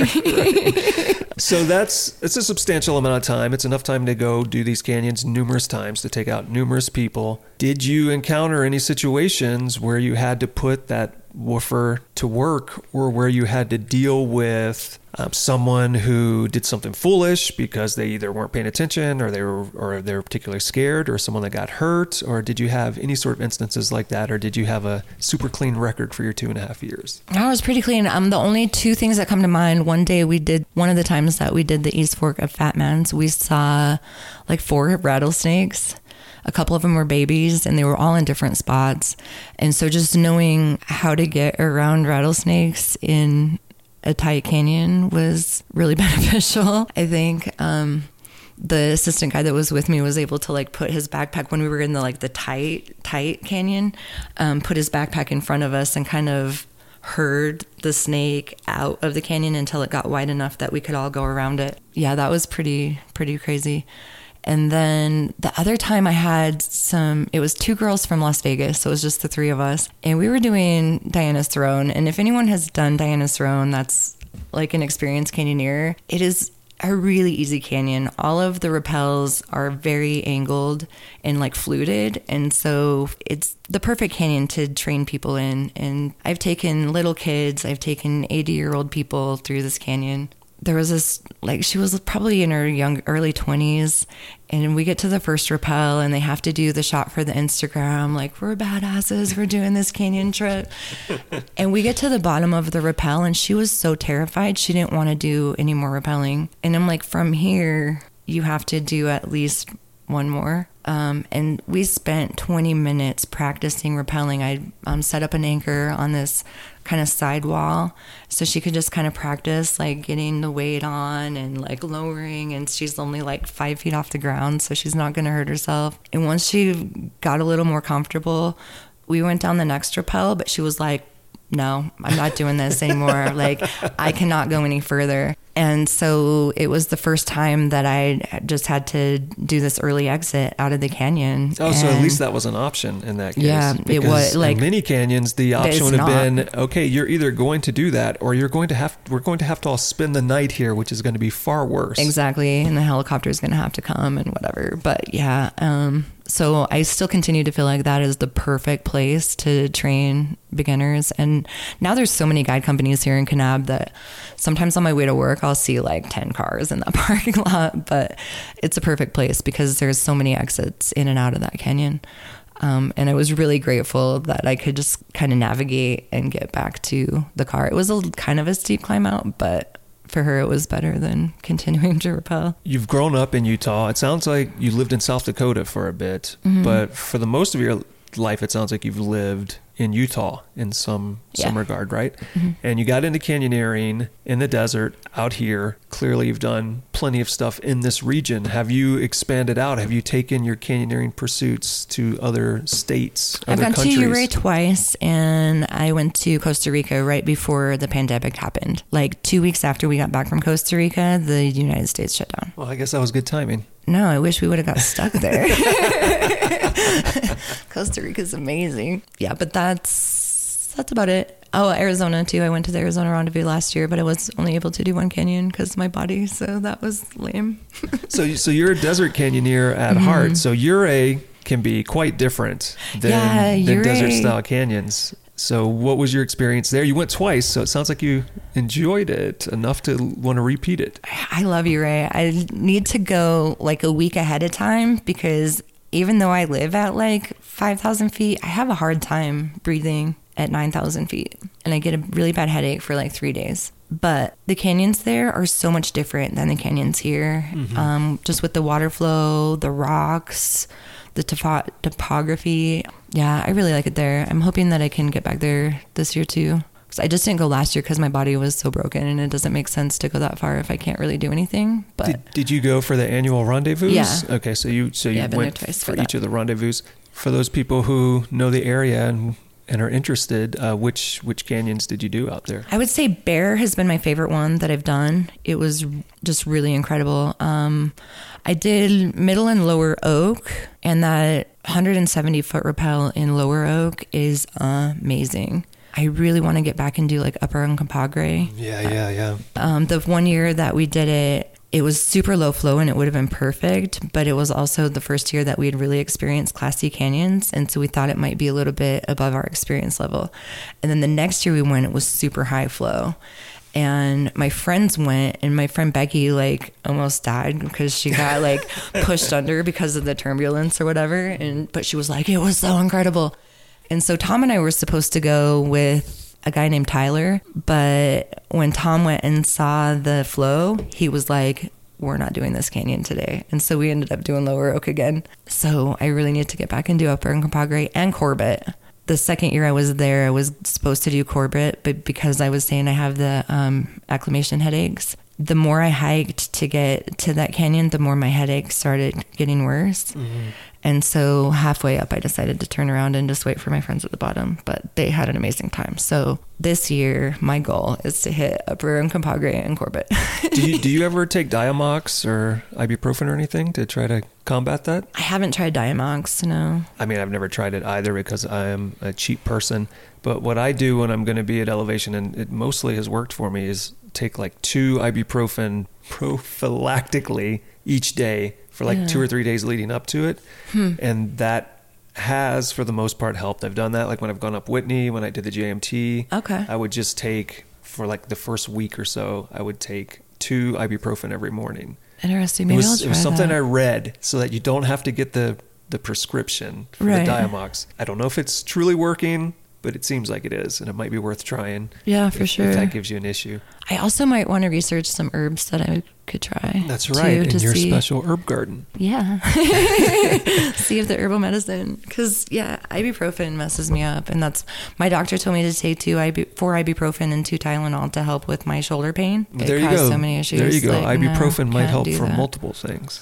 So it's a substantial amount of time. It's enough time to go do these canyons numerous times, to take out numerous people. Did you encounter any situations where you had to put that woofer to work, or where you had to deal with someone who did something foolish because they either weren't paying attention or they were particularly scared, or someone that got hurt? Or did you have any sort of instances like that, or did you have a super clean record for your 2.5 years? I was pretty clean. The only two things that come to mind, one of the times that we did the East Fork of Fat Man's, we saw like 4 rattlesnakes. A couple of them were babies and they were all in different spots. And so just knowing how to get around rattlesnakes in a tight canyon was really beneficial. I think the assistant guy that was with me was able to like put his backpack when we were in the tight canyon, put his backpack in front of us and kind of herd the snake out of the canyon until it got wide enough that we could all go around it. Yeah, that was pretty crazy. And then the other time I had it was 2 girls from Las Vegas, so it was just the 3 of us. And we were doing Diana's Throne. And if anyone has done Diana's Throne, that's like an experienced canyoneer. It is a really easy canyon. All of the rappels are very angled and like fluted. And so it's the perfect canyon to train people in. And I've taken little kids, I've taken 80-year-old people through this canyon. There was this, she was probably in her early 20s, and we get to the first rappel and they have to do the shot for the Instagram. Like, we're badasses, we're doing this canyon trip. And we get to the bottom of the rappel and she was so terrified. She didn't want to do any more rappelling. And I'm like, from here, you have to do at least one more. And we spent 20 minutes practicing rappelling. I set up an anchor on this kind of side wall so she could just kind of practice like getting the weight on and like lowering, and she's only like 5 feet off the ground, so she's not going to hurt herself. And once she got a little more comfortable, we went down the next rappel, but she was like, no, I'm not doing this anymore. Like, I cannot go any further. And so it was the first time that I just had to do this early exit out of the canyon. Oh, so at least that was an option in that case. Yeah, it was. Like, in many canyons, the option would have been, okay, you're either going to do that or we're going to have to all spend the night here, which is going to be far worse. Exactly. And the helicopter is going to have to come and whatever. But yeah, so I still continue to feel like that is the perfect place to train beginners. And now there's so many guide companies here in Kanab that sometimes on my way to work, I'll see like 10 cars in that parking lot, but it's a perfect place because there's so many exits in and out of that canyon. And I was really grateful that I could just kind of navigate and get back to the car. It was kind of a steep climb out, but for her, it was better than continuing to rappel. You've grown up in Utah. It sounds like you lived in South Dakota for a bit, but for the most of your life, it sounds like you've lived in Utah in some regard, right? Mm-hmm. And you got into canyoneering in the desert out here. Clearly, you've done plenty of stuff in this region. Have you expanded out? Have you taken your canyoneering pursuits to other states, I've other countries? I've gone to Uray twice, and I went to Costa Rica right before the pandemic happened. Like 2 weeks after we got back from Costa Rica, the United States shut down. Well, I guess that was good timing. No, I wish we would have got stuck there. Costa Rica's amazing. Yeah, but that's about it. Oh, Arizona too. I went to the Arizona Rendezvous last year, but I was only able to do one canyon because of my body. So that was lame. So you're a desert canyoneer at heart. So Ouray can be quite different than desert style canyons. So what was your experience there? You went twice, so it sounds like you enjoyed it enough to want to repeat it. I love Ouray. I need to go like a week ahead of time because even though I live at like 5,000 feet, I have a hard time breathing at 9,000 feet. And I get a really bad headache for like 3 days. But the canyons there are so much different than the canyons here. Just with the water flow, the rocks, the topography. Yeah, I really like it there. I'm hoping that I can get back there this year too. Because I just didn't go last year because my body was so broken and it doesn't make sense to go that far if I can't really do anything. But did you go for the annual rendezvous? Yeah. Okay, so you I've been went there twice for each of the rendezvous. For those people who know the area and are interested, which canyons did you do out there? I would say Bear has been my favorite one that I've done. It was just really incredible. I did Middle and Lower Oak, and that 170-foot rappel in Lower Oak is amazing. I really want to get back and do like Upper Uncompahgre. Yeah. The 1 year that we did it, it was super low flow and it would have been perfect, but it was also the first year that we had really experienced Class C canyons. And so we thought it might be a little bit above our experience level. And then the next year we went, it was super high flow. And my friends went, and my friend Becky like almost died because she got like pushed under because of the turbulence or whatever. But she was like, it was so incredible. And so Tom and I were supposed to go with a guy named Tyler, but when Tom went and saw the flow, he was like, we're not doing this canyon today. And so we ended up doing Lower Oak again. So I really need to get back and do Upper Uncompahgre and Corbett. The second year I was there, I was supposed to do Corbett, but because I was saying I have the acclimation headaches, the more I hiked to get to that canyon, the more my headaches started getting worse. And so halfway up, I decided to turn around and just wait for my friends at the bottom. But they had an amazing time. So this year, my goal is to hit Upper Uncompahgre and Corbett. Do you ever take Diamox or ibuprofen or anything to try to combat that? I haven't tried Diamox, no. I mean, I've never tried it either because I am a cheap person. But what I do when I'm going to be at elevation, and it mostly has worked for me, is take like 2 ibuprofen prophylactically each day for like 2 or 3 days leading up to it. And that has, for the most part, helped. I've done that like when I've gone up Whitney, when I did the JMT. Okay. I would just take, for like the first week or so, I would take 2 ibuprofen every morning. Interesting. Maybe I'll try It was something that. I read so that you don't have to get the prescription for the Diamox. I don't know if it's truly working, but it seems like it is, and it might be worth trying. Yeah, for sure. If that gives you an issue. I also might want to research some herbs that I could try. That's right, too, in your see. special herb garden. Yeah. See if the herbal medicine, because ibuprofen messes me up. And that's, my doctor told me to take 4 ibuprofen and 2 Tylenol to help with my shoulder pain. There It you caused go. so many issues. There you go. Like, Ibuprofen might can't help do for that. multiple things.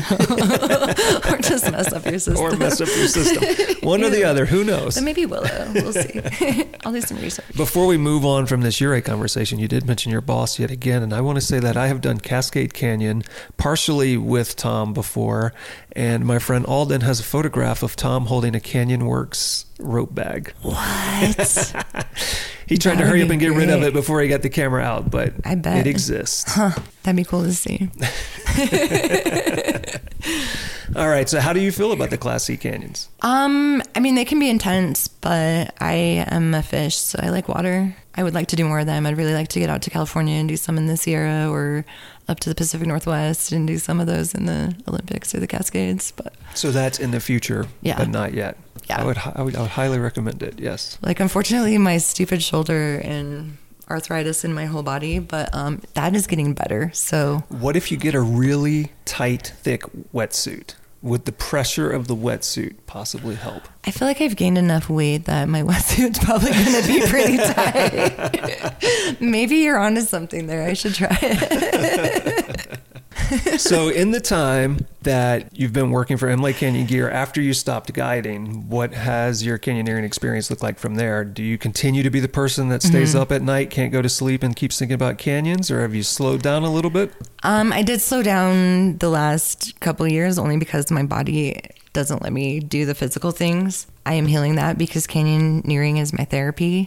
Or just mess up your system. Or mess up your system. One or the other. Who knows? But maybe Willow. We'll see. I'll do some research. Before we move on from this Ouray conversation, you did mention your boss yet again, and I want to say that I have done Cascade Canyon partially with Tom before, and my friend Alden has a photograph of Tom holding a Canyon Works rope bag. What? He tried That to hurry would up and be get rid of great. it before he got the camera out, but I bet. it exists. Huh. That'd be cool to see. All right, so how do you feel about the Class C canyons? I mean, they can be intense, but I am a fish, so I like water. I would like to do more of them. I'd really like to get out to California and do some in the Sierra or up to the Pacific Northwest and do some of those in the Olympics or the Cascades. But So that's in the future, Yeah. but not yet. Yeah. I would highly recommend it, yes. like, unfortunately, my stupid shoulder and arthritis in my whole body, but that is getting better. So What if you get a really tight, thick wetsuit? Would the pressure of the wetsuit possibly help? I feel like I've gained enough weight that my wetsuit's probably going to be pretty tight. Maybe you're onto something there. I should try it. So in the time that you've been working for Imlay Canyon Gear, after you stopped guiding, what has your canyoneering experience looked like from there? Do you continue to be the person that stays up at night, can't go to sleep, and keeps thinking about canyons, or have you slowed down a little bit? I did slow down the last couple of years only because my body doesn't let me do the physical things. I am healing that because canyoneering is my therapy.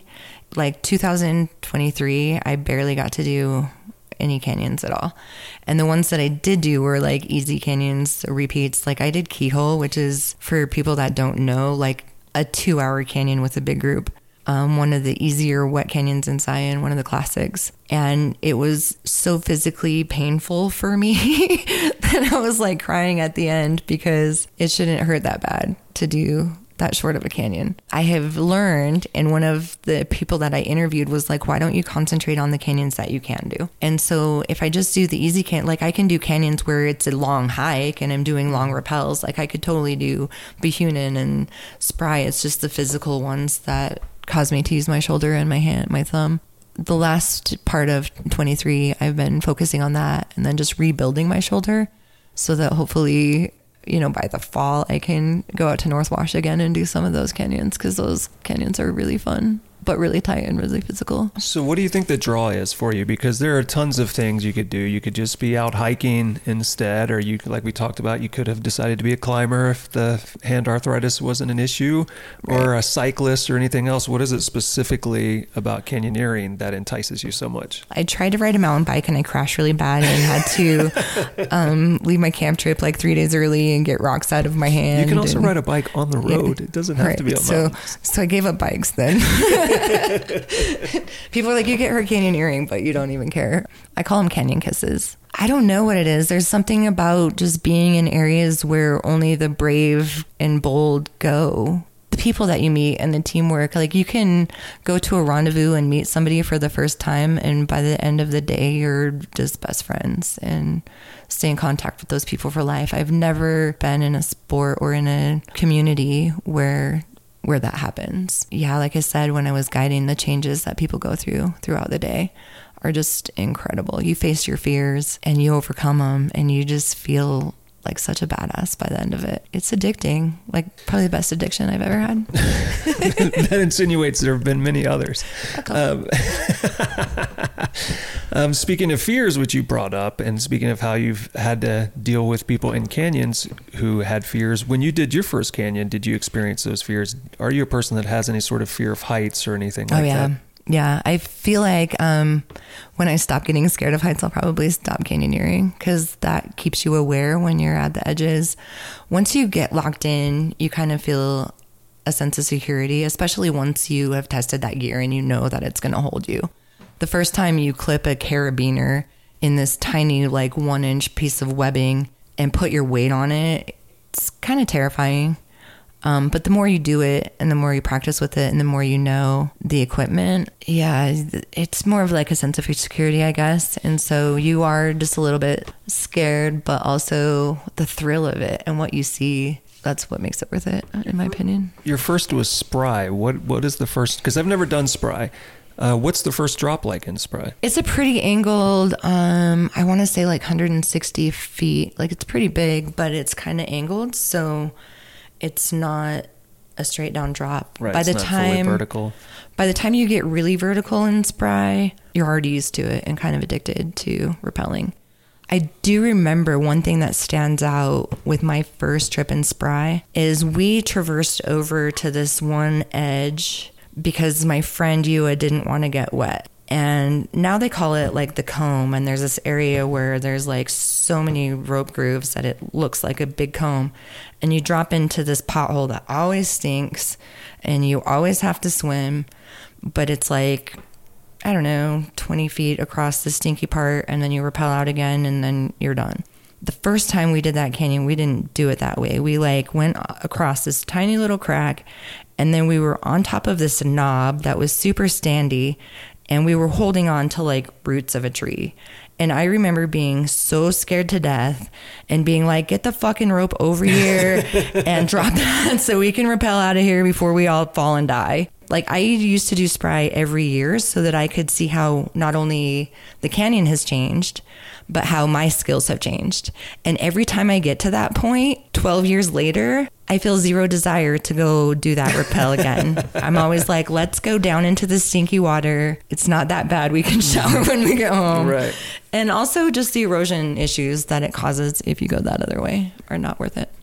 like 2023, I barely got to do any canyons at all. And the ones that I did do were like easy canyons, repeats. Like I did Keyhole, which is, for people that don't know, like a 2-hour canyon with a big group. One of the easier wet canyons in Zion, one of the classics. And it was so physically painful for me that I was like crying at the end, because it shouldn't hurt that bad to do that short of a canyon. I have learned, and one of the people that I interviewed was like, why don't you concentrate on the canyons that you can do? And so if I just do the easy like I can do canyons where it's a long hike and I'm doing long rappels. Like I could totally do Behunin and Spry. It's just the physical ones that cause me to use my shoulder and my hand, my thumb. The last part of 23, I've been focusing on that and then just rebuilding my shoulder so that hopefully, you know, by the fall, I can go out to North Wash again and do some of those canyons, because those canyons are really fun, but really tight and really physical. So what do you think the draw is for you? Because there are tons of things you could do. You could just be out hiking instead, or you, like we talked about, you could have decided to be a climber if the hand arthritis wasn't an issue, or a cyclist or anything else. What is it specifically about canyoneering that entices you so much? I tried to ride a mountain bike and I crashed really bad and had to leave my camp trip like 3 days early and get rocks out of my hand. You can also ride a bike on the road. It doesn't have to be on mountains. So I gave up bikes then. People are like, you get hurt canyoneering, but you don't even care. I call them canyon kisses. I don't know what it is. There's something about just being in areas where only the brave and bold go. The people that you meet and the teamwork, like you can go to a rendezvous and meet somebody for the first time, and by the end of the day, you're just best friends and stay in contact with those people for life. I've never been in a sport or in a community where that happens. Yeah, like I said, when I was guiding, the changes that people go throughout the day are just incredible. You face your fears and you overcome them, and you just feel like such a badass by the end of it. It's addicting, like probably the best addiction I've ever had. That insinuates there have been many others. Speaking of fears, which you brought up, and speaking of how you've had to deal with people in canyons who had fears, when you did your first canyon, did you experience those fears? Are you a person that has any sort of fear of heights or anything like that? Yeah, I feel like when I stop getting scared of heights, I'll probably stop canyoneering, because that keeps you aware when you're at the edges. Once you get locked in, you kind of feel a sense of security, especially once you have tested that gear and you know that it's going to hold you. The first time you clip a carabiner in this tiny, like 1-inch piece of webbing and put your weight on it, it's kind of terrifying. But the more you do it and the more you practice with it and the more you know the equipment, yeah, it's more of like a sense of security, I guess. And so you are just a little bit scared, but also the thrill of it and what you see. That's what makes it worth it, in my opinion. Your first was Spry. What is the first? Because I've never done Spry. What's the first drop like in Spry? It's a pretty angled, I want to say like 160 feet. Like it's pretty big, but it's kind of angled. So it's not a straight down drop. Right, it's not fully vertical. By the time you get really vertical in Spry, you're already used to it and kind of addicted to rappelling. I do remember one thing that stands out with my first trip in Spry is we traversed over to this one edge because my friend Ewa didn't want to get wet. And now they call it like the comb, and there's this area where there's like so many rope grooves that it looks like a big comb, and you drop into this pothole that always stinks and you always have to swim, but it's like, I don't know, 20 feet across the stinky part, and then you rappel out again and then you're done. The first time we did that canyon, we didn't do it that way. We like went across this tiny little crack, and then we were on top of this knob that was super standy, and we were holding on to like roots of a tree. And I remember being so scared to death and being like, get the fucking rope over here and drop that so we can rappel out of here before we all fall and die. Like I used to do Spry every year so that I could see how not only the canyon has changed, but how my skills have changed. And every time I get to that point, 12 years later, I feel zero desire to go do that rappel again. I'm always like, let's go down into the stinky water. It's not that bad. We can shower when we get home. Right. And also just the erosion issues that it causes if you go that other way are not worth it.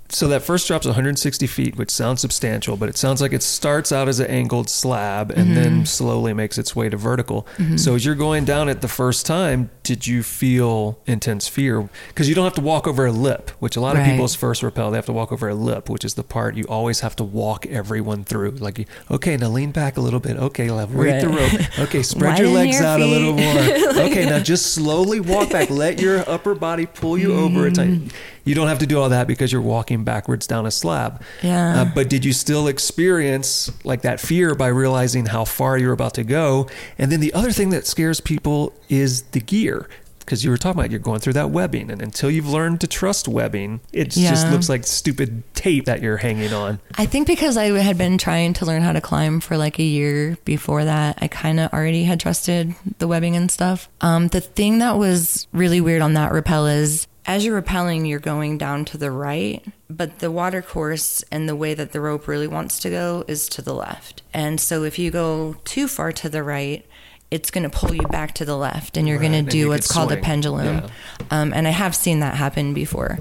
So that first drop's 160 feet, which sounds substantial, but it sounds like it starts out as an angled slab and then slowly makes its way to vertical. So as you're going down it the first time, did you feel intense fear? Because you don't have to walk over a lip, which a lot of people's first rappel, they have to walk over a lip, which is the part you always have to walk everyone through. Like, okay, now lean back a little bit. Okay, rate the rope. Okay, spread your legs out a little more. Okay, now just slowly walk back. Let your upper body pull you over a time. You don't have to do all that because you're walking backwards down a slab. Yeah. But did you still experience like that fear by realizing how far you're about to go? And then the other thing that scares people is the gear. Because you were talking about you're going through that webbing, and until you've learned to trust webbing, it just looks like stupid tape that you're hanging on. I think because I had been trying to learn how to climb for like a year before that, I kind of already had trusted the webbing and stuff. The thing that was really weird on that rappel is as you're rappelling, you're going down to the right, but the water course and the way that the rope really wants to go is to the left. And so if you go too far to the right, it's going to pull you back to the left, and you're going to do what's called a pendulum. Yeah. And I have seen that happen before.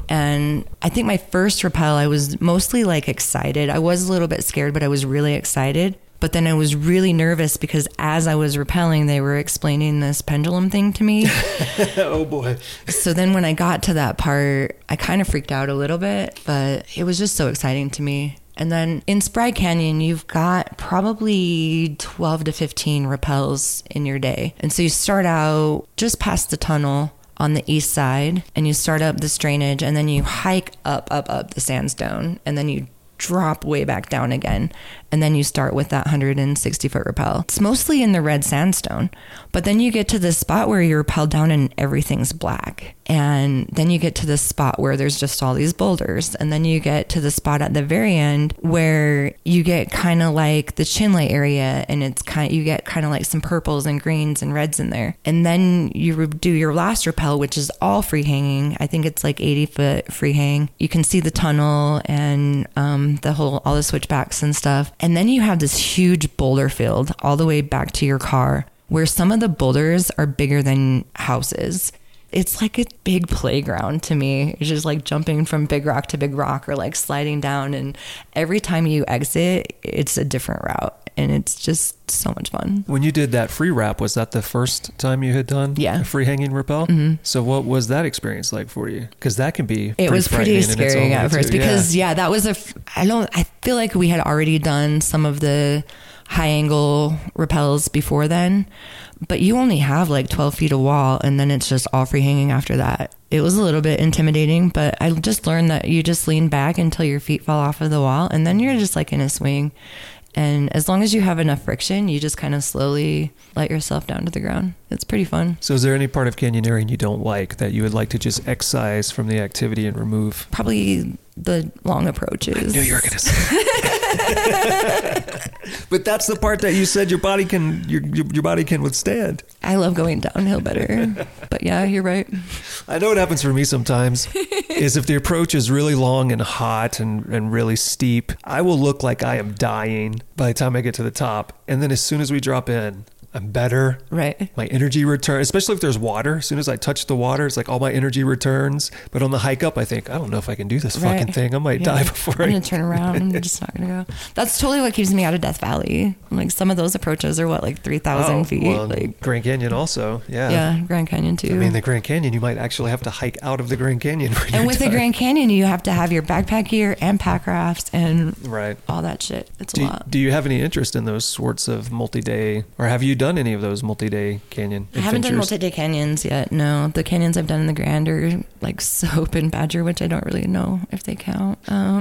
And I think my first rappel, I was mostly like excited. I was a little bit scared, but I was really excited. But then I was really nervous because as I was rappelling, they were explaining this pendulum thing to me. Oh boy. So then when I got to that part, I kind of freaked out a little bit, but it was just so exciting to me. And then in Spry Canyon, you've got probably 12 to 15 rappels in your day. And so you start out just past the tunnel on the east side, and you start up this drainage, and then you hike up the sandstone, and then you drop way back down again. And then you start with that 160-foot rappel. It's mostly in the red sandstone. But then you get to this spot where you rappel down and everything's black. And then you get to this spot where there's just all these boulders. And then you get to the spot at the very end where you get kind of like the Chinle area, and you get kind of like some purples and greens and reds in there. And then you do your last rappel, which is all free hanging. I think it's like 80-foot free hang. You can see the tunnel and all the switchbacks and stuff. And then you have this huge boulder field all the way back to your car where some of the boulders are bigger than houses. It's like a big playground to me. It's just like jumping from big rock to big rock or like sliding down. And every time you exit, it's a different route. And it's just so much fun. When you did that free wrap, was that the first time you had done a free hanging rappel? Mm-hmm. So what was that experience like for you? Because that can be it was pretty scary at first because that was I feel like we had already done some of the high angle rappels before then, but you only have like 12 feet of wall, and then it's just all free hanging after that. It was a little bit intimidating, but I just learned that you just lean back until your feet fall off of the wall, and then you're just like in a swing. And as long as you have enough friction, you just kind of slowly let yourself down to the ground. It's pretty fun. So is there any part of canyoneering you don't like that you would like to just excise from the activity and remove? Probably the long approaches. I knew you were going to say that. But that's the part that you said your body can withstand. I love going downhill better. But yeah, you're right. I know what happens for me sometimes is if the approach is really long and hot and really steep, I will look like I am dying by the time I get to the top. And then as soon as we drop in, I'm better. Right. My energy returns, especially if there's water. As soon as I touch the water, it's like all my energy returns. But on the hike up, I think, I don't know if I can do this fucking thing. I might die before I'm going to turn around. I'm just not going to go. That's totally what keeps me out of Death Valley. Like some of those approaches are like 3,000 feet. Well, like Grand Canyon also. Yeah. Yeah, Grand Canyon too. I mean, the Grand Canyon, you might actually have to hike out of the Grand Canyon. And with the Grand Canyon, you have to have your backpack gear and pack rafts and all that shit. It's a lot. Do you have any interest in those sorts of multi-day, or have you done any of those multi-day canyon adventures? I haven't done multi-day canyons yet, no. The canyons I've done in the Grand are like Soap and Badger, which I don't really know if they count.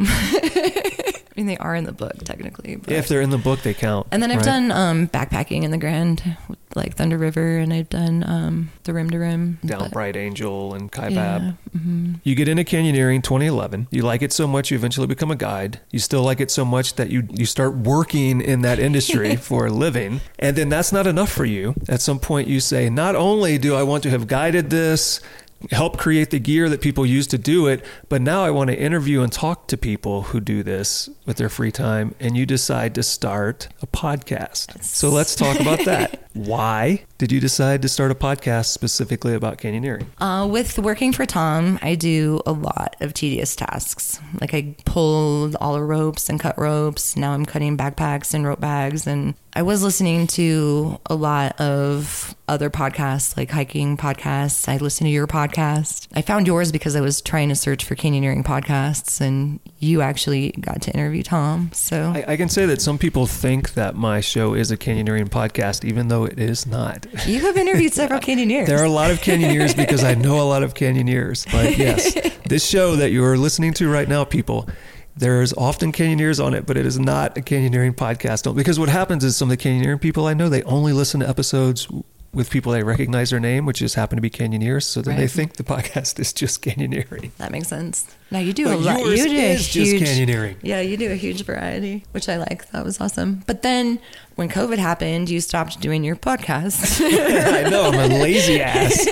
I mean, they are in the book, technically. But. Yeah, if they're in the book, they count. And then I've done backpacking in the Grand, like Thunder River, and I've done the Rim to Rim. Down Bright Angel and Kaibab. Yeah, mm-hmm. You get into canyoneering 2011. You like it so much, you eventually become a guide. You still like it so much that you start working in that industry for a living. And then that's not enough for you. At some point, you say, not only do I want to have guided this, help create the gear that people use to do it, but now I want to interview and talk to people who do this with their free time, and you decide to start a podcast. So let's talk about that. Why did you decide to start a podcast specifically about canyoneering? With working for Tom, I do a lot of tedious tasks. Like I pull all the ropes and cut ropes. Now I'm cutting backpacks and rope bags. And I was listening to a lot of other podcasts, like hiking podcasts. I listened to your podcast. I found yours because I was trying to search for canyoneering podcasts, and you actually got to interview Tom. So I can say that some people think that my show is a canyoneering podcast, even though it is not. You have interviewed several canyoneers. There are a lot of canyoneers because I know a lot of canyoneers. But yes, this show that you're listening to right now, people, there's often canyoneers on it, but it is not a canyoneering podcast. Because what happens is some of the canyoneering people I know, they only listen to episodes with people they recognize their name, which just happen to be canyoneers. So then they think the podcast is just canyoneering. That makes sense. Now you do but a lot. Yours you do is just canyoneering. Yeah, you do a huge variety, which I like. That was awesome. But then when COVID happened, you stopped doing your podcast. I know, I'm a lazy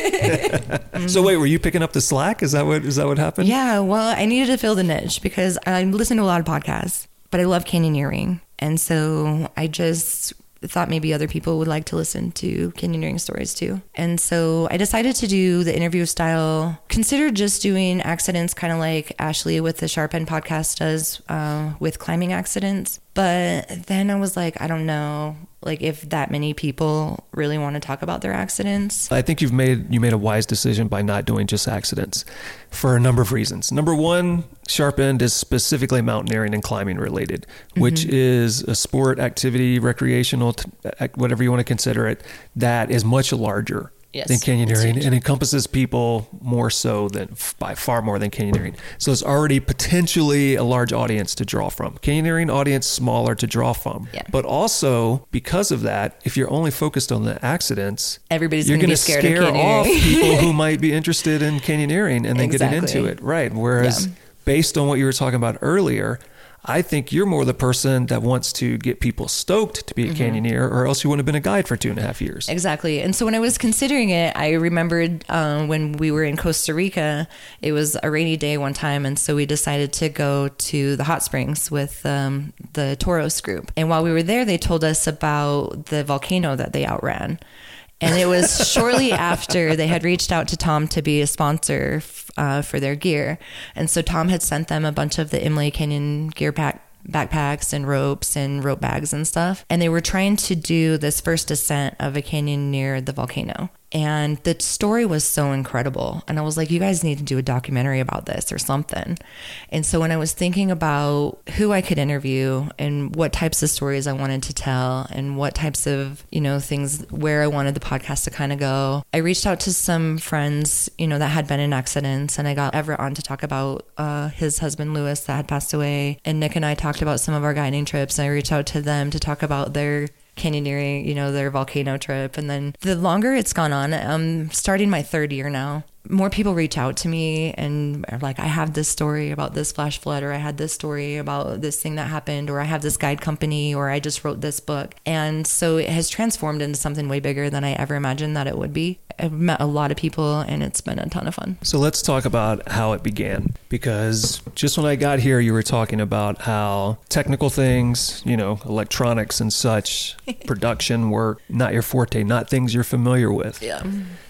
ass. So wait, were you picking up the slack? Is that what happened? Yeah, well, I needed to fill the niche because I listen to a lot of podcasts, but I love canyoneering. And so I just thought maybe other people would like to listen to canyoneering stories too. And so I decided to do the interview style, considered just doing accidents, kind of like Ashley with the Sharp End podcast does with climbing accidents. But then I was like, I don't know, like if that many people really want to talk about their accidents. I think you made a wise decision by not doing just accidents for a number of reasons. Number one, Sharp End is specifically mountaineering and climbing related, which is a sport, activity, recreational, whatever you want to consider it, that is much larger than canyoneering and encompasses people more so than by far more than canyoneering. So it's already potentially a large audience to draw from. Canyoneering audience smaller to draw from. Yeah. But also because of that, if you're only focused on the accidents, everybody's going to be scared of canyoneering. Off people who might be interested in canyoneering and then getting into it. Right. Whereas based on what you were talking about earlier, I think you're more the person that wants to get people stoked to be a canyoneer, or else you wouldn't have been a guide for 2.5 years. Exactly. And so when I was considering it, I remembered when we were in Costa Rica, it was a rainy day one time. And so we decided to go to the hot springs with the Toros group. And while we were there, they told us about the volcano that they outran. And it was shortly after they had reached out to Tom to be a sponsor for their gear. And so Tom had sent them a bunch of the Imlay Canyon gear backpacks and ropes and rope bags and stuff. And they were trying to do this first descent of a canyon near the volcano. And the story was so incredible. And I was like, you guys need to do a documentary about this or something. And so when I was thinking about who I could interview and what types of stories I wanted to tell and what types of, things where I wanted the podcast to kind of go, I reached out to some friends, that had been in accidents. And I got Everett on to talk about his husband, Lewis, that had passed away. And Nick and I talked about some of our guiding trips. And I reached out to them to talk about their canyoneering, their volcano trip. And then the longer it's gone on, I'm starting my third year now. More people reach out to me and are like, I have this story about this flash flood, or I had this story about this thing that happened, or I have this guide company, or I just wrote this book. And so it has transformed into something way bigger than I ever imagined that it would be. I've met a lot of people and it's been a ton of fun. So let's talk about how it began, because just when I got here, you were talking about how technical things, electronics and such, production work, not your forte, not things you're familiar with. Yeah.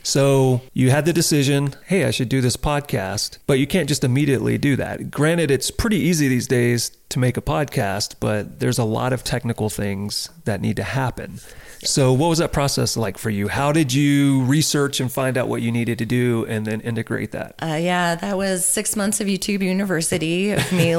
So you had the decision, hey, I should do this podcast, but you can't just immediately do that. Granted, it's pretty easy these days to make a podcast, but there's a lot of technical things that need to happen. So what was that process like for you? How did you research and find out what you needed to do and then integrate that? That was 6 months of YouTube University of me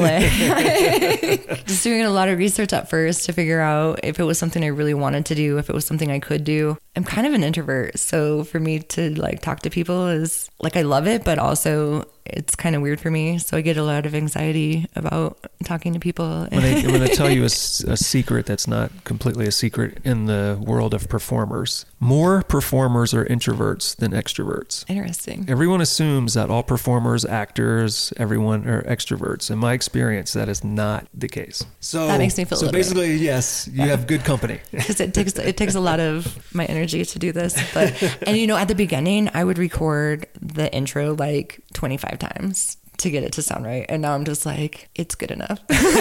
just doing a lot of research at first to figure out if it was something I really wanted to do, if it was something I could do. I'm kind of an introvert, so for me to talk to people is I love it, but also it's kind of weird for me. So I get a lot of anxiety about talking to people. I'm going to tell you a secret that's not completely a secret in the world of performers. More performers are introverts than extroverts. Interesting. Everyone assumes that all performers, actors, everyone are extroverts. In my experience, that is not the case. So that makes me feel a little basically, bit. Yes, you have good company. Because it takes a lot of my energy to do this. But at the beginning, I would record the intro 25 times to get it to sound right. And now I'm just like, it's good enough.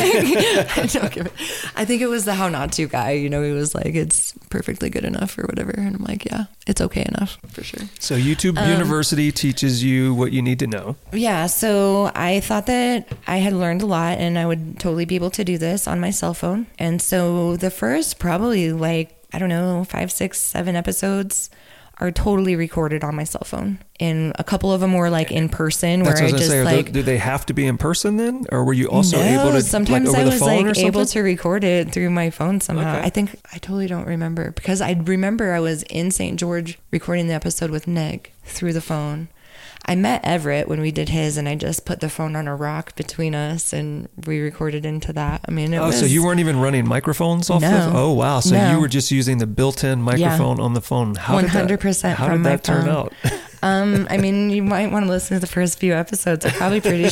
I don't give it. I think it was the How Not To guy, he was like, it's perfectly good enough or whatever. And I'm like, yeah, it's okay enough for sure. So YouTube University teaches you what you need to know. Yeah. So I thought that I had learned a lot and I would totally be able to do this on my cell phone. And so the first probably 5, 6, 7 episodes are totally recorded on my cell phone. And a couple of them were like in person where I just like... Do they have to be in person then? Or were you also able to sometimes over I the was phone or able something? to record it through my phone somehow. Okay. I think I totally don't remember because I remember I was in St. George recording the episode with Nick through the phone. I met Everett when we did his and I just put the phone on a rock between us and we recorded into that. I mean, so you weren't even running microphones off Oh, wow. So you were just using the built-in microphone on the phone. How 100% how did that turn out? I mean, you might want to listen to the first few episodes. They're probably pretty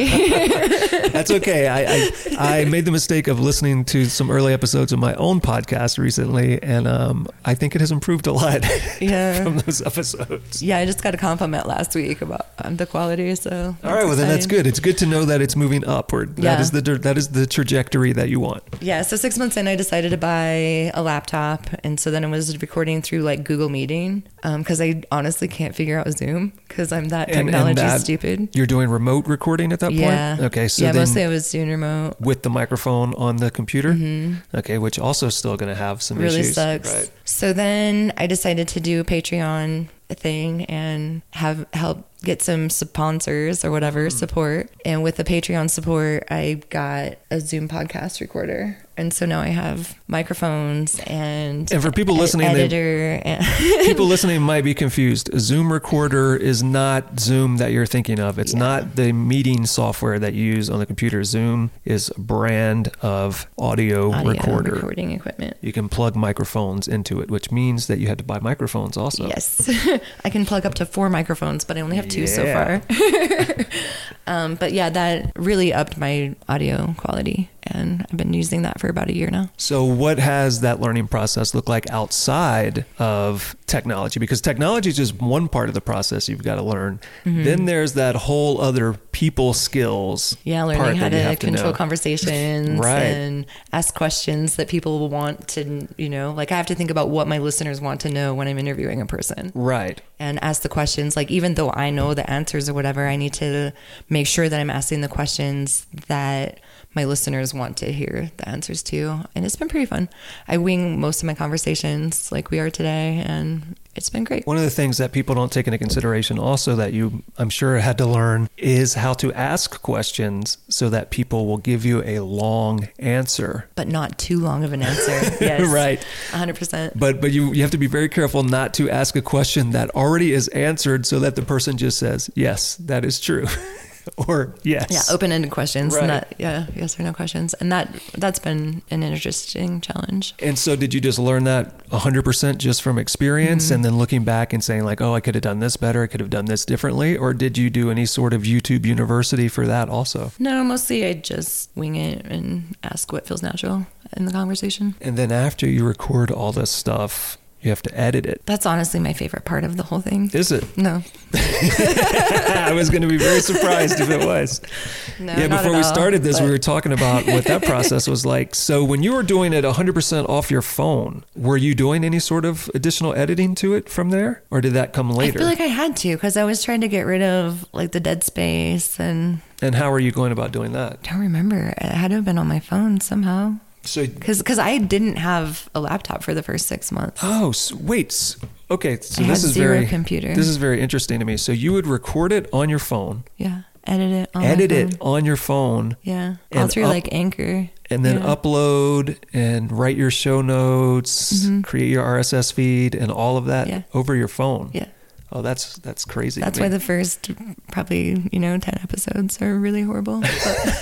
shitty. That's okay. I made the mistake of listening to some early episodes of my own podcast recently, and I think it has improved a lot from those episodes. Yeah, I just got a compliment last week about the quality. So all right, well then that's good. It's good to know that it's moving upward. Yeah. That is the trajectory that you want. Yeah. So 6 months in, I decided to buy a laptop, and so then I was recording through like Google Meeting because I honestly can't figure out Zoom because I'm that technology stupid. You're doing remote recording at that point? Yeah. Okay. So yeah, then mostly I was doing remote. With the microphone on the computer? Mm-hmm. Okay, which also still going to have some really issues. Sucks. Right. So then I decided to do a Patreon thing and help get some sponsors or whatever support. And with the Patreon support, I got a Zoom podcast recorder. And so now I have microphones and for people listening, editor. People listening might be confused. A Zoom recorder is not Zoom that you're thinking of. It's not the meeting software that you use on the computer. Zoom is a brand of audio recorder. Recording equipment. You can plug microphones into it, which means that you had to buy microphones also. Yes. I can plug up to 4 microphones, but I only have 2 so far. But yeah, that really upped my audio quality. And I've been using that for about a year now. So what has that learning process look like outside of technology? Because technology is just one part of the process you've got to learn. Mm-hmm. Then there's that whole other people skills. Yeah, learning how to control know. conversations right. and ask questions that people will want to, like I have to think about what my listeners want to know when I'm interviewing a person. Right. And ask the questions, like even though I know the answers or whatever, I need to make sure that I'm asking the questions that my listeners want to hear the answers to. And it's been pretty fun. I wing most of my conversations like we are today, and it's been great. One of the things that people don't take into consideration also that you, I'm sure, had to learn is how to ask questions so that people will give you a long answer. But not too long of an answer. Yes. Right. 100%. But you have to be very careful not to ask a question that already is answered so that the person just says, yes, that is true. Or yes. Yeah, open-ended questions. Right. Not, yes or no questions. And that's been an interesting challenge. And so did you just learn that 100% just from experience and then looking back and saying like, oh, I could have done this better, I could have done this differently? Or did you do any sort of YouTube University for that also? No, mostly I just wing it and ask what feels natural in the conversation. And then after you record all this stuff, you have to edit it. That's honestly my favorite part of the whole thing. Is it? No. I was going to be very surprised if it was. No, yeah, not before at we all, started this, but we were talking about what that process was like. So when you were doing it 100% off your phone, were you doing any sort of additional editing to it from there? Or did that come later? I feel like I had to because I was trying to get rid of like the dead space and... And how are you going about doing that? I don't remember. It had to have been on my phone somehow. So, because I didn't have a laptop for the first 6 months. Oh, wait. Okay, so I this had is zero very computer. This is very interesting to me. So you would record it on your phone. Yeah, edit it on your phone. Yeah, all through like Anchor. And then upload and write your show notes, create your RSS feed, and all of that over your phone. Yeah. Oh, that's crazy. That's why the first probably 10 episodes are really horrible. But,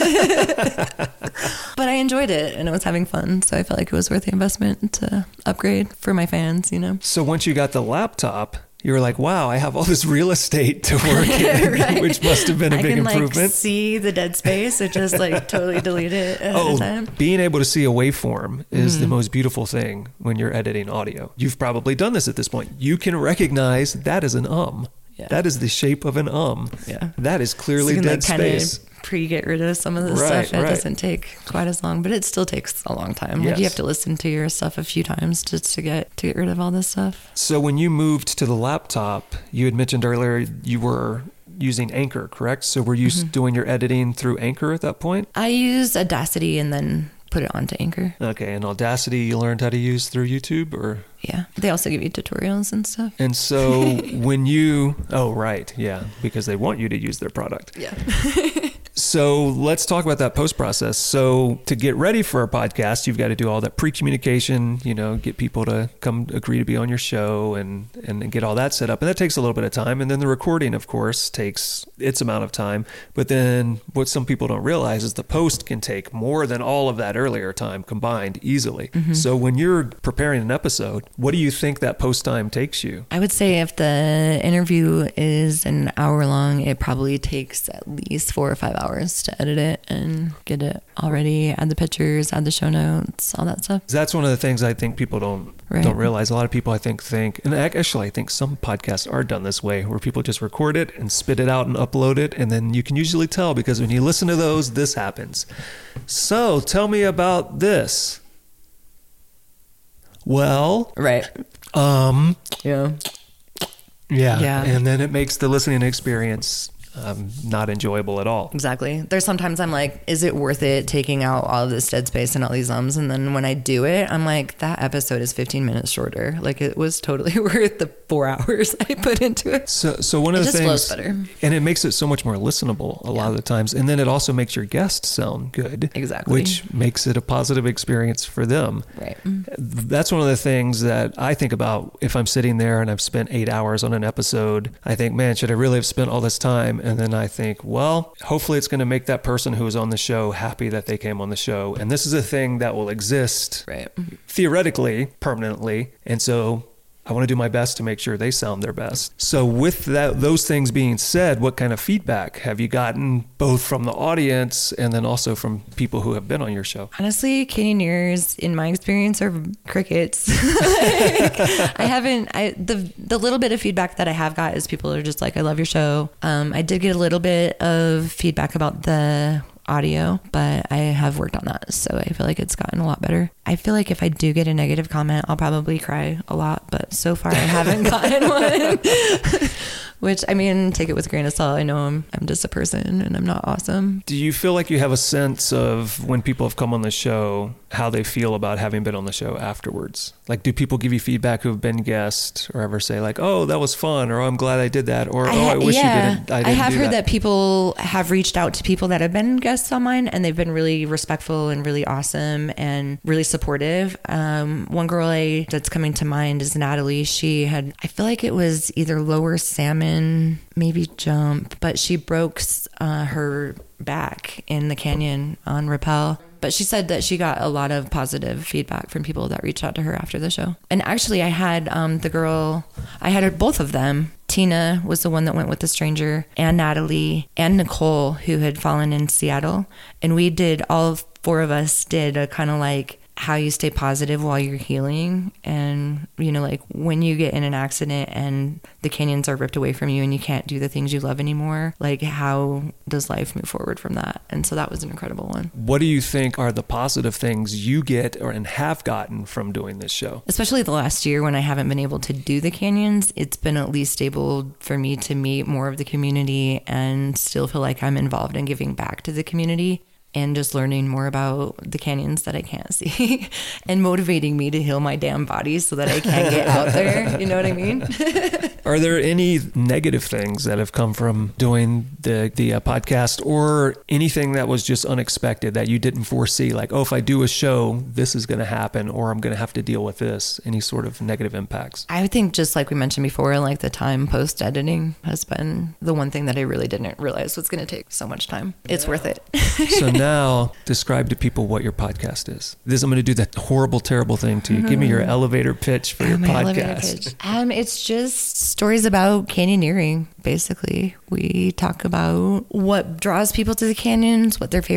but I enjoyed it and I was having fun, so I felt like it was worth the investment to upgrade for my fans. So once you got the laptop, you were like, wow, I have all this real estate to work in, right. which must have been a big improvement. I can see the dead space. It just totally delete it ahead of time. Being able to see a waveform is the most beautiful thing when you're editing audio. You've probably done this at this point. You can recognize that as an Yeah. That is the shape of an Yeah. That is clearly so you can, dead space. Get rid of some of the stuff. It doesn't take quite as long, but it still takes a long time. Yes. Like you have to listen to your stuff a few times just to get rid of all this stuff. So when you moved to the laptop, you had mentioned earlier you were using Anchor, correct? So were you doing your editing through Anchor at that point? I used Audacity and then put it onto Anchor. Okay, and Audacity you learned how to use through YouTube, or? Yeah, they also give you tutorials and stuff. And so when you, because they want you to use their product. Yeah. So let's talk about that post-process. So to get ready for a podcast, you've got to do all that pre-communication, get people to come agree to be on your show and get all that set up. And that takes a little bit of time. And then the recording, of course, takes its amount of time. But then what some people don't realize is the post can take more than all of that earlier time combined easily. Mm-hmm. So when you're preparing an episode, what do you think that post time takes you? I would say if the interview is an hour long, it probably takes at least 4 or 5 hours to edit it and get it all ready, add the pictures, add the show notes, all that stuff. That's one of the things I think people don't realize. A lot of people I think, and actually I think some podcasts are done this way, where people just record it and spit it out and upload it, and then you can usually tell because when you listen to those, this happens. So tell me about this. Well, right. Yeah. And then it makes the listening experience not enjoyable at all. Exactly. There's sometimes I'm like, is it worth it taking out all of this dead space and all these ums? And then when I do it, I'm like, that episode is 15 minutes shorter. Like it was totally worth the 4 hours I put into it. So one of the things, it just flows better. And it makes it so much more listenable a lot of the times. And then it also makes your guest sound good. Exactly. Which makes it a positive experience for them. Right. That's one of the things that I think about if I'm sitting there and I've spent 8 hours on an episode. I think, man, should I really have spent all this time? And then I think, well, hopefully it's going to make that person who was on the show happy that they came on the show. And this is a thing that will exist theoretically, permanently. And so I want to do my best to make sure they sound their best. So with those things being said, what kind of feedback have you gotten both from the audience and then also from people who have been on your show? Honestly, Canyoneers, in my experience, are crickets. The little bit of feedback that I have got is people are just like, I love your show. I did get a little bit of feedback about the audio, but I have worked on that, so I feel like it's gotten a lot better. I feel like if I do get a negative comment, I'll probably cry a lot, but so far I haven't gotten one. Which, I mean, take it with a grain of salt. I know I'm just a person and I'm not awesome. Do you feel like you have a sense of when people have come on the show, how they feel about having been on the show afterwards? Like, do people give you feedback who have been guests or ever say like, oh, that was fun, or oh, I'm glad I did that, or I wish you didn't. I have heard that people have reached out to people that have been guests on mine and they've been really respectful and really awesome and really supportive. One girl that's coming to mind is Natalie. She had, I feel like it was either lower salmon, maybe jump, but she broke her back in the canyon on rappel. But she said that she got a lot of positive feedback from people that reached out to her after the show. And actually I had both of them. Tina was the one that went with the stranger, and Natalie and Nicole, who had fallen in Seattle. And we did, all 4 of us did a kind of like how you stay positive while you're healing. And, like when you get in an accident and the canyons are ripped away from you and you can't do the things you love anymore, like how does life move forward from that? And so that was an incredible one. What do you think are the positive things you get and have gotten from doing this show? Especially the last year when I haven't been able to do the canyons, it's been at least able for me to meet more of the community and still feel like I'm involved in giving back to the community. And just learning more about the canyons that I can't see and motivating me to heal my damn body so that I can get out there. You know what I mean? Are there any negative things that have come from doing the podcast, or anything that was just unexpected that you didn't foresee? Like, oh, if I do a show, this is going to happen, or I'm going to have to deal with this. Any sort of negative impacts? I think just like we mentioned before, like the time post-editing has been the one thing that I really didn't realize was going to take so much time. It's worth it. So now describe to people what your podcast is. I'm going to do that horrible, terrible thing to you. Give me your elevator pitch for your podcast. It's just stories about canyoneering, basically. We talk about what draws people to the canyons, what their favorite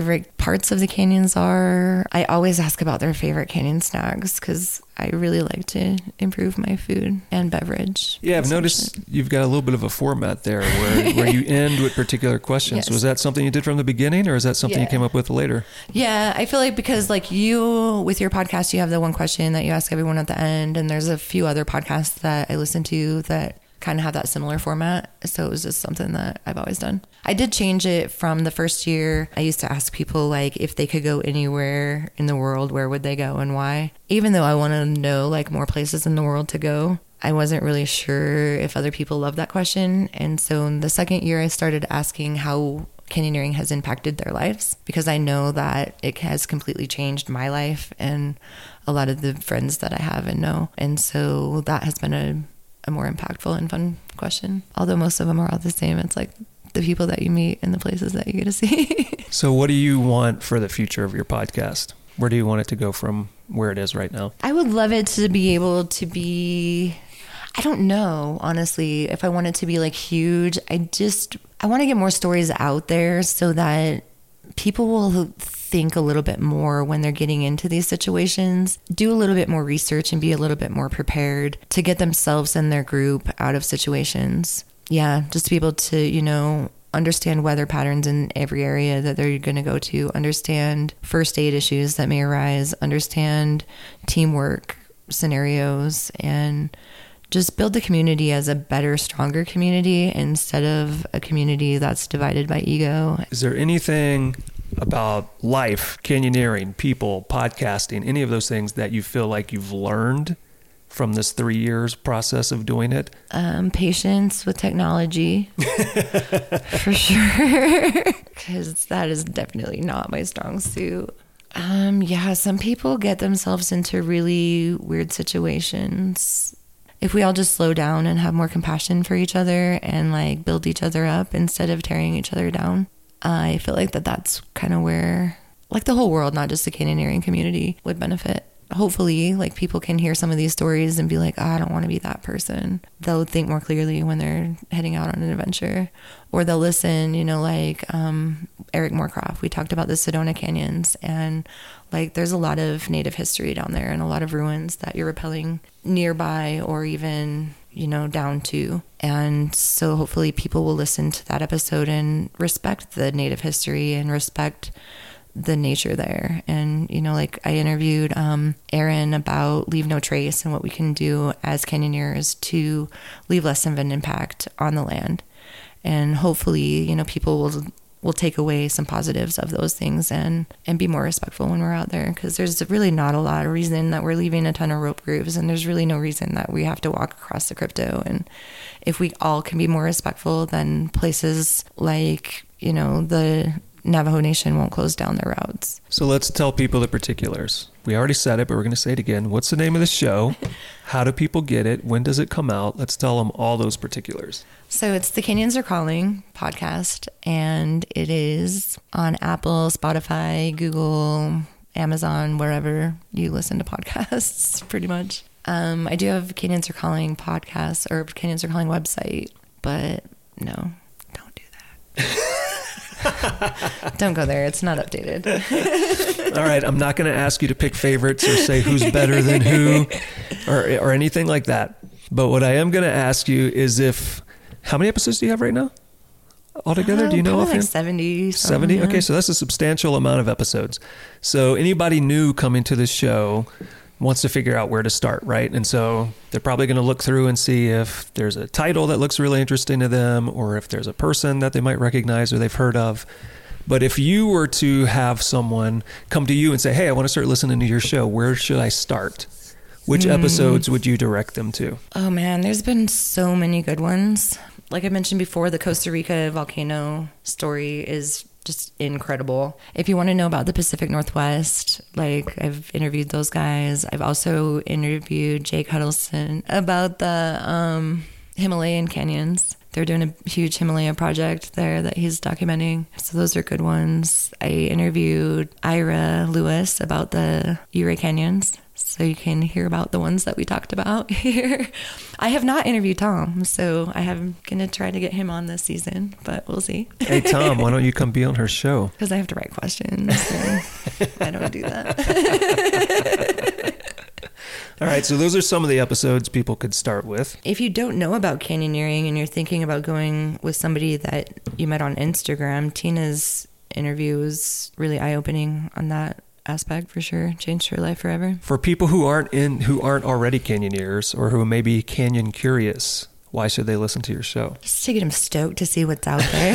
parts of the canyons are. I always ask about their favorite canyon snacks because I really like to improve my food and beverage. Yeah, I've noticed you've got a little bit of a format there where you end with particular questions. Yes. Was that something you did from the beginning, or is that something you came up with later? Yeah, I feel like because like you, with your podcast, you have the one question that you ask everyone at the end, and there's a few other podcasts that I listen to that kind of have that similar format. So it was just something that I've always done. I did change it from the first year. I used to ask people like if they could go anywhere in the world, where would they go and why? Even though I want to know like more places in the world to go, I wasn't really sure if other people loved that question. And so in the second year, I started asking how canyoneering has impacted their lives, because I know that it has completely changed my life and a lot of the friends that I have and know. And so that has been a more impactful and fun question. Although most of them are all the same. It's like the people that you meet and the places that you get to see. So what do you want for the future of your podcast? Where do you want it to go from where it is right now? I would love it to be able to be, I don't know, honestly, if I want it to be like huge. I want to get more stories out there so that people will think a little bit more when they're getting into these situations, do a little bit more research and be a little bit more prepared to get themselves and their group out of situations. Yeah, just to be able to, understand weather patterns in every area that they're going to go to, understand first aid issues that may arise, understand teamwork scenarios, and just build the community as a better, stronger community instead of a community that's divided by ego. Is there anything about life, canyoneering, people, podcasting, any of those things that you feel like you've learned from this 3 years process of doing it? Patience with technology, for sure, because that is definitely not my strong suit. Yeah, some people get themselves into really weird situations. If we all just slow down and have more compassion for each other and like build each other up instead of tearing each other down, I feel like that's kind of where like the whole world, not just the canyoneering community, would benefit. Hopefully, like people can hear some of these stories and be like, I don't want to be that person. They'll think more clearly when they're heading out on an adventure, or they'll listen, like Eric Moorcroft. We talked about the Sedona Canyons, and like there's a lot of native history down there and a lot of ruins that you're rappelling nearby or even, down to. And so hopefully people will listen to that episode and respect the native history and respect the nature there. And like I interviewed Aaron about Leave No Trace and what we can do as canyoneers to leave less of an impact on the land. And hopefully people will take away some positives of those things and be more respectful when we're out there, because there's really not a lot of reason that we're leaving a ton of rope grooves, and there's really no reason that we have to walk across the crypto. And if we all can be more respectful, then places like the Navajo Nation won't close down their routes. So let's tell people the particulars. We already said it, but we're going to say it again. What's the name of the show? How do people get it? When does it come out? Let's tell them all those particulars. So it's the Canyons Are Calling podcast, and it is on Apple, Spotify, Google, Amazon, wherever you listen to podcasts, pretty much. I do have Canyons Are Calling podcast or Canyons Are Calling website, but no, don't do that. Don't go there. It's not updated. All right. I'm not going to ask you to pick favorites or say who's better than who or anything like that. But what I am going to ask you is how many episodes do you have right now altogether? Do you know? Like 70. 70? Yeah. Okay. So that's a substantial amount of episodes. So anybody new coming to this show wants to figure out where to start, right? And so they're probably going to look through and see if there's a title that looks really interesting to them, or if there's a person that they might recognize or they've heard of. But if you were to have someone come to you and say, hey, I want to start listening to your show, where should I start? Which episodes would you direct them to? Oh man, there's been so many good ones. Like I mentioned before, the Costa Rica volcano story is just incredible. If you want to know about the Pacific Northwest, like I've interviewed those guys. I've also interviewed Jake Huddleston about the Himalayan canyons. They're doing a huge Himalaya project there that he's documenting. So those are good ones. I interviewed Ira Lewis about the Ouray Canyons. so you can hear about the ones that we talked about here. I have not interviewed Tom, so I'm going to try to get him on this season, but we'll see. Hey, Tom, why don't you come be on her show? Because I have to write questions. And I don't do that. All right, so those are some of the episodes people could start with. If you don't know about canyoneering and you're thinking about going with somebody that you met on Instagram, Tina's interview was really eye-opening on that aspect for sure. Changed her life forever. For people who aren't already canyoneers or who may be canyon curious, why should they listen to your show? Just to get them stoked to see what's out there.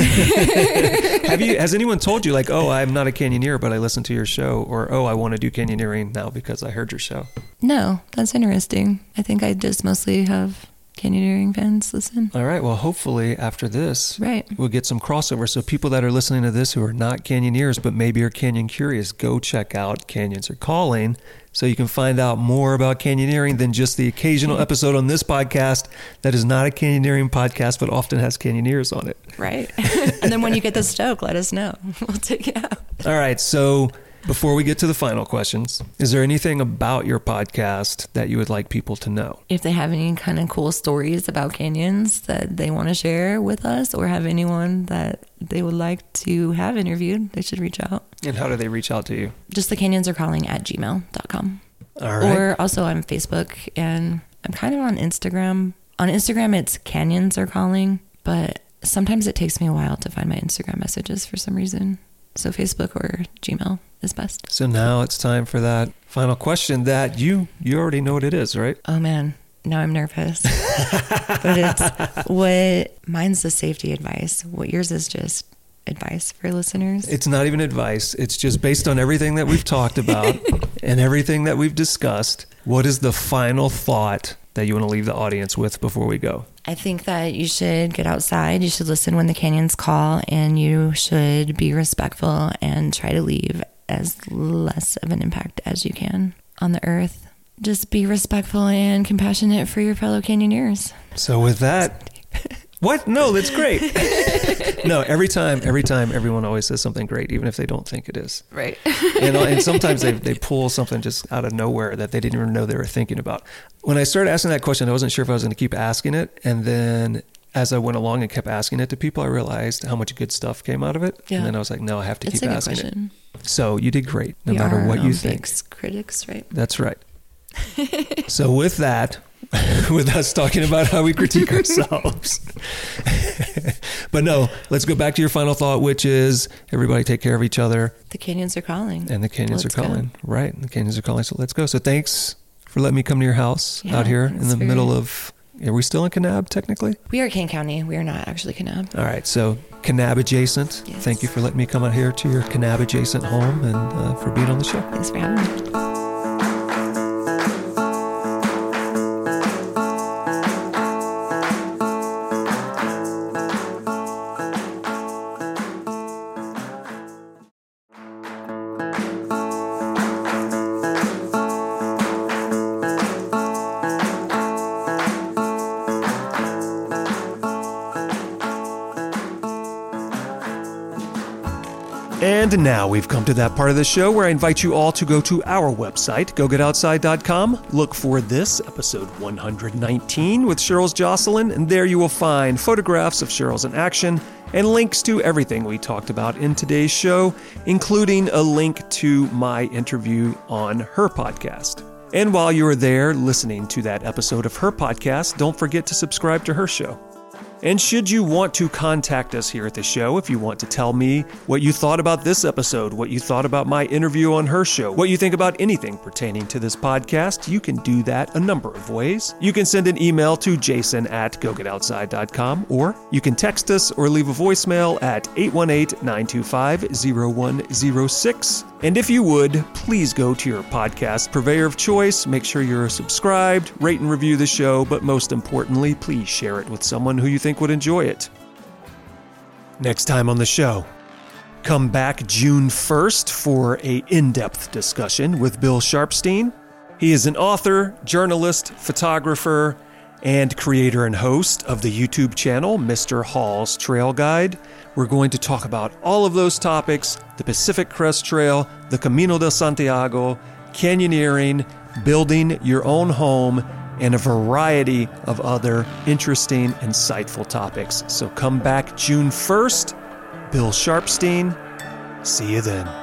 Has anyone told you like, oh, I'm not a canyoneer, but I listen to your show, or oh, I want to do canyoneering now because I heard your show? No, that's interesting. I think I just mostly have canyoneering fans listen. All right. Well, hopefully after this, right, we'll get some crossover. So people that are listening to this who are not canyoneers, but maybe are canyon curious, go check out Canyons Are Calling so you can find out more about canyoneering than just the occasional episode on this podcast that is not a canyoneering podcast, but often has canyoneers on it. Right. And then when you get the stoke, let us know. We'll take it out. All right. So before we get to the final questions, is there anything about your podcast that you would like people to know? If they have any kind of cool stories about canyons that they want to share with us, or have anyone that they would like to have interviewed, they should reach out. And how do they reach out to you? Just thecanyonsarecalling@gmail.com. All right. Or also on Facebook, and I'm kind of on Instagram. On Instagram, it's Canyons Are Calling, but sometimes it takes me a while to find my Instagram messages for some reason. So Facebook or Gmail is best. So now it's time for that final question that you already know what it is, right? Oh man, now I'm nervous. But mine's the safety advice. What yours is just advice for listeners? It's not even advice. It's just based on everything that we've talked about and everything that we've discussed. What is the final thought that you want to leave the audience with before we go? I think that you should get outside, you should listen when the canyons call, and you should be respectful and try to leave as less of an impact as you can on the earth. Just be respectful and compassionate for your fellow canyoneers. So with that, what? No, that's great. No, every time, everyone always says something great, even if they don't think it is. Right. And sometimes they pull something just out of nowhere that they didn't even know they were thinking about. When I started asking that question, I wasn't sure if I was going to keep asking it. And then as I went along and kept asking it to people, I realized how much good stuff came out of it. Yeah. And then I was like, no, I have to keep asking it. So you did great, no matter what you think. Critics, right? That's right. So with that, with us talking about how we critique ourselves. But no, let's go back to your final thought, which is everybody take care of each other. The canyons are calling. And the canyons are calling. Right. The canyons are calling. So let's go. So thanks for letting me come to your house out here in the middle of, are we still in Kanab technically? We are Kane County. We are not actually Kanab. All right. So Kanab adjacent. Yes. Thank you for letting me come out here to your Kanab adjacent home and for being on the show. Thanks for having me. And now we've come to that part of the show where I invite you all to go to our website, gogetoutside.com. Look for this, episode 119 with Cheryl's Jocelyn, and there you will find photographs of Cheryl's in action and links to everything we talked about in today's show, including a link to my interview on her podcast. And while you are there listening to that episode of her podcast, don't forget to subscribe to her show. And should you want to contact us here at the show, if you want to tell me what you thought about this episode, what you thought about my interview on her show, what you think about anything pertaining to this podcast, you can do that a number of ways. You can send an email to jason@gogetoutside.com, or you can text us or leave a voicemail at 818-925-0106. And if you would, please go to your podcast purveyor of choice, make sure you're subscribed, rate and review the show, but most importantly, please share it with someone who you think would enjoy it. Next time on the show, come back June 1st for an in-depth discussion with Bill Sharpstein. He is an author, journalist, photographer, and creator and host of the YouTube channel, Mr. Hall's Trail Guide. We're going to talk about all of those topics, the Pacific Crest Trail, the Camino de Santiago, canyoneering, building your own home, and a variety of other interesting, insightful topics. So come back June 1st. Bill Sharpstein. See you then.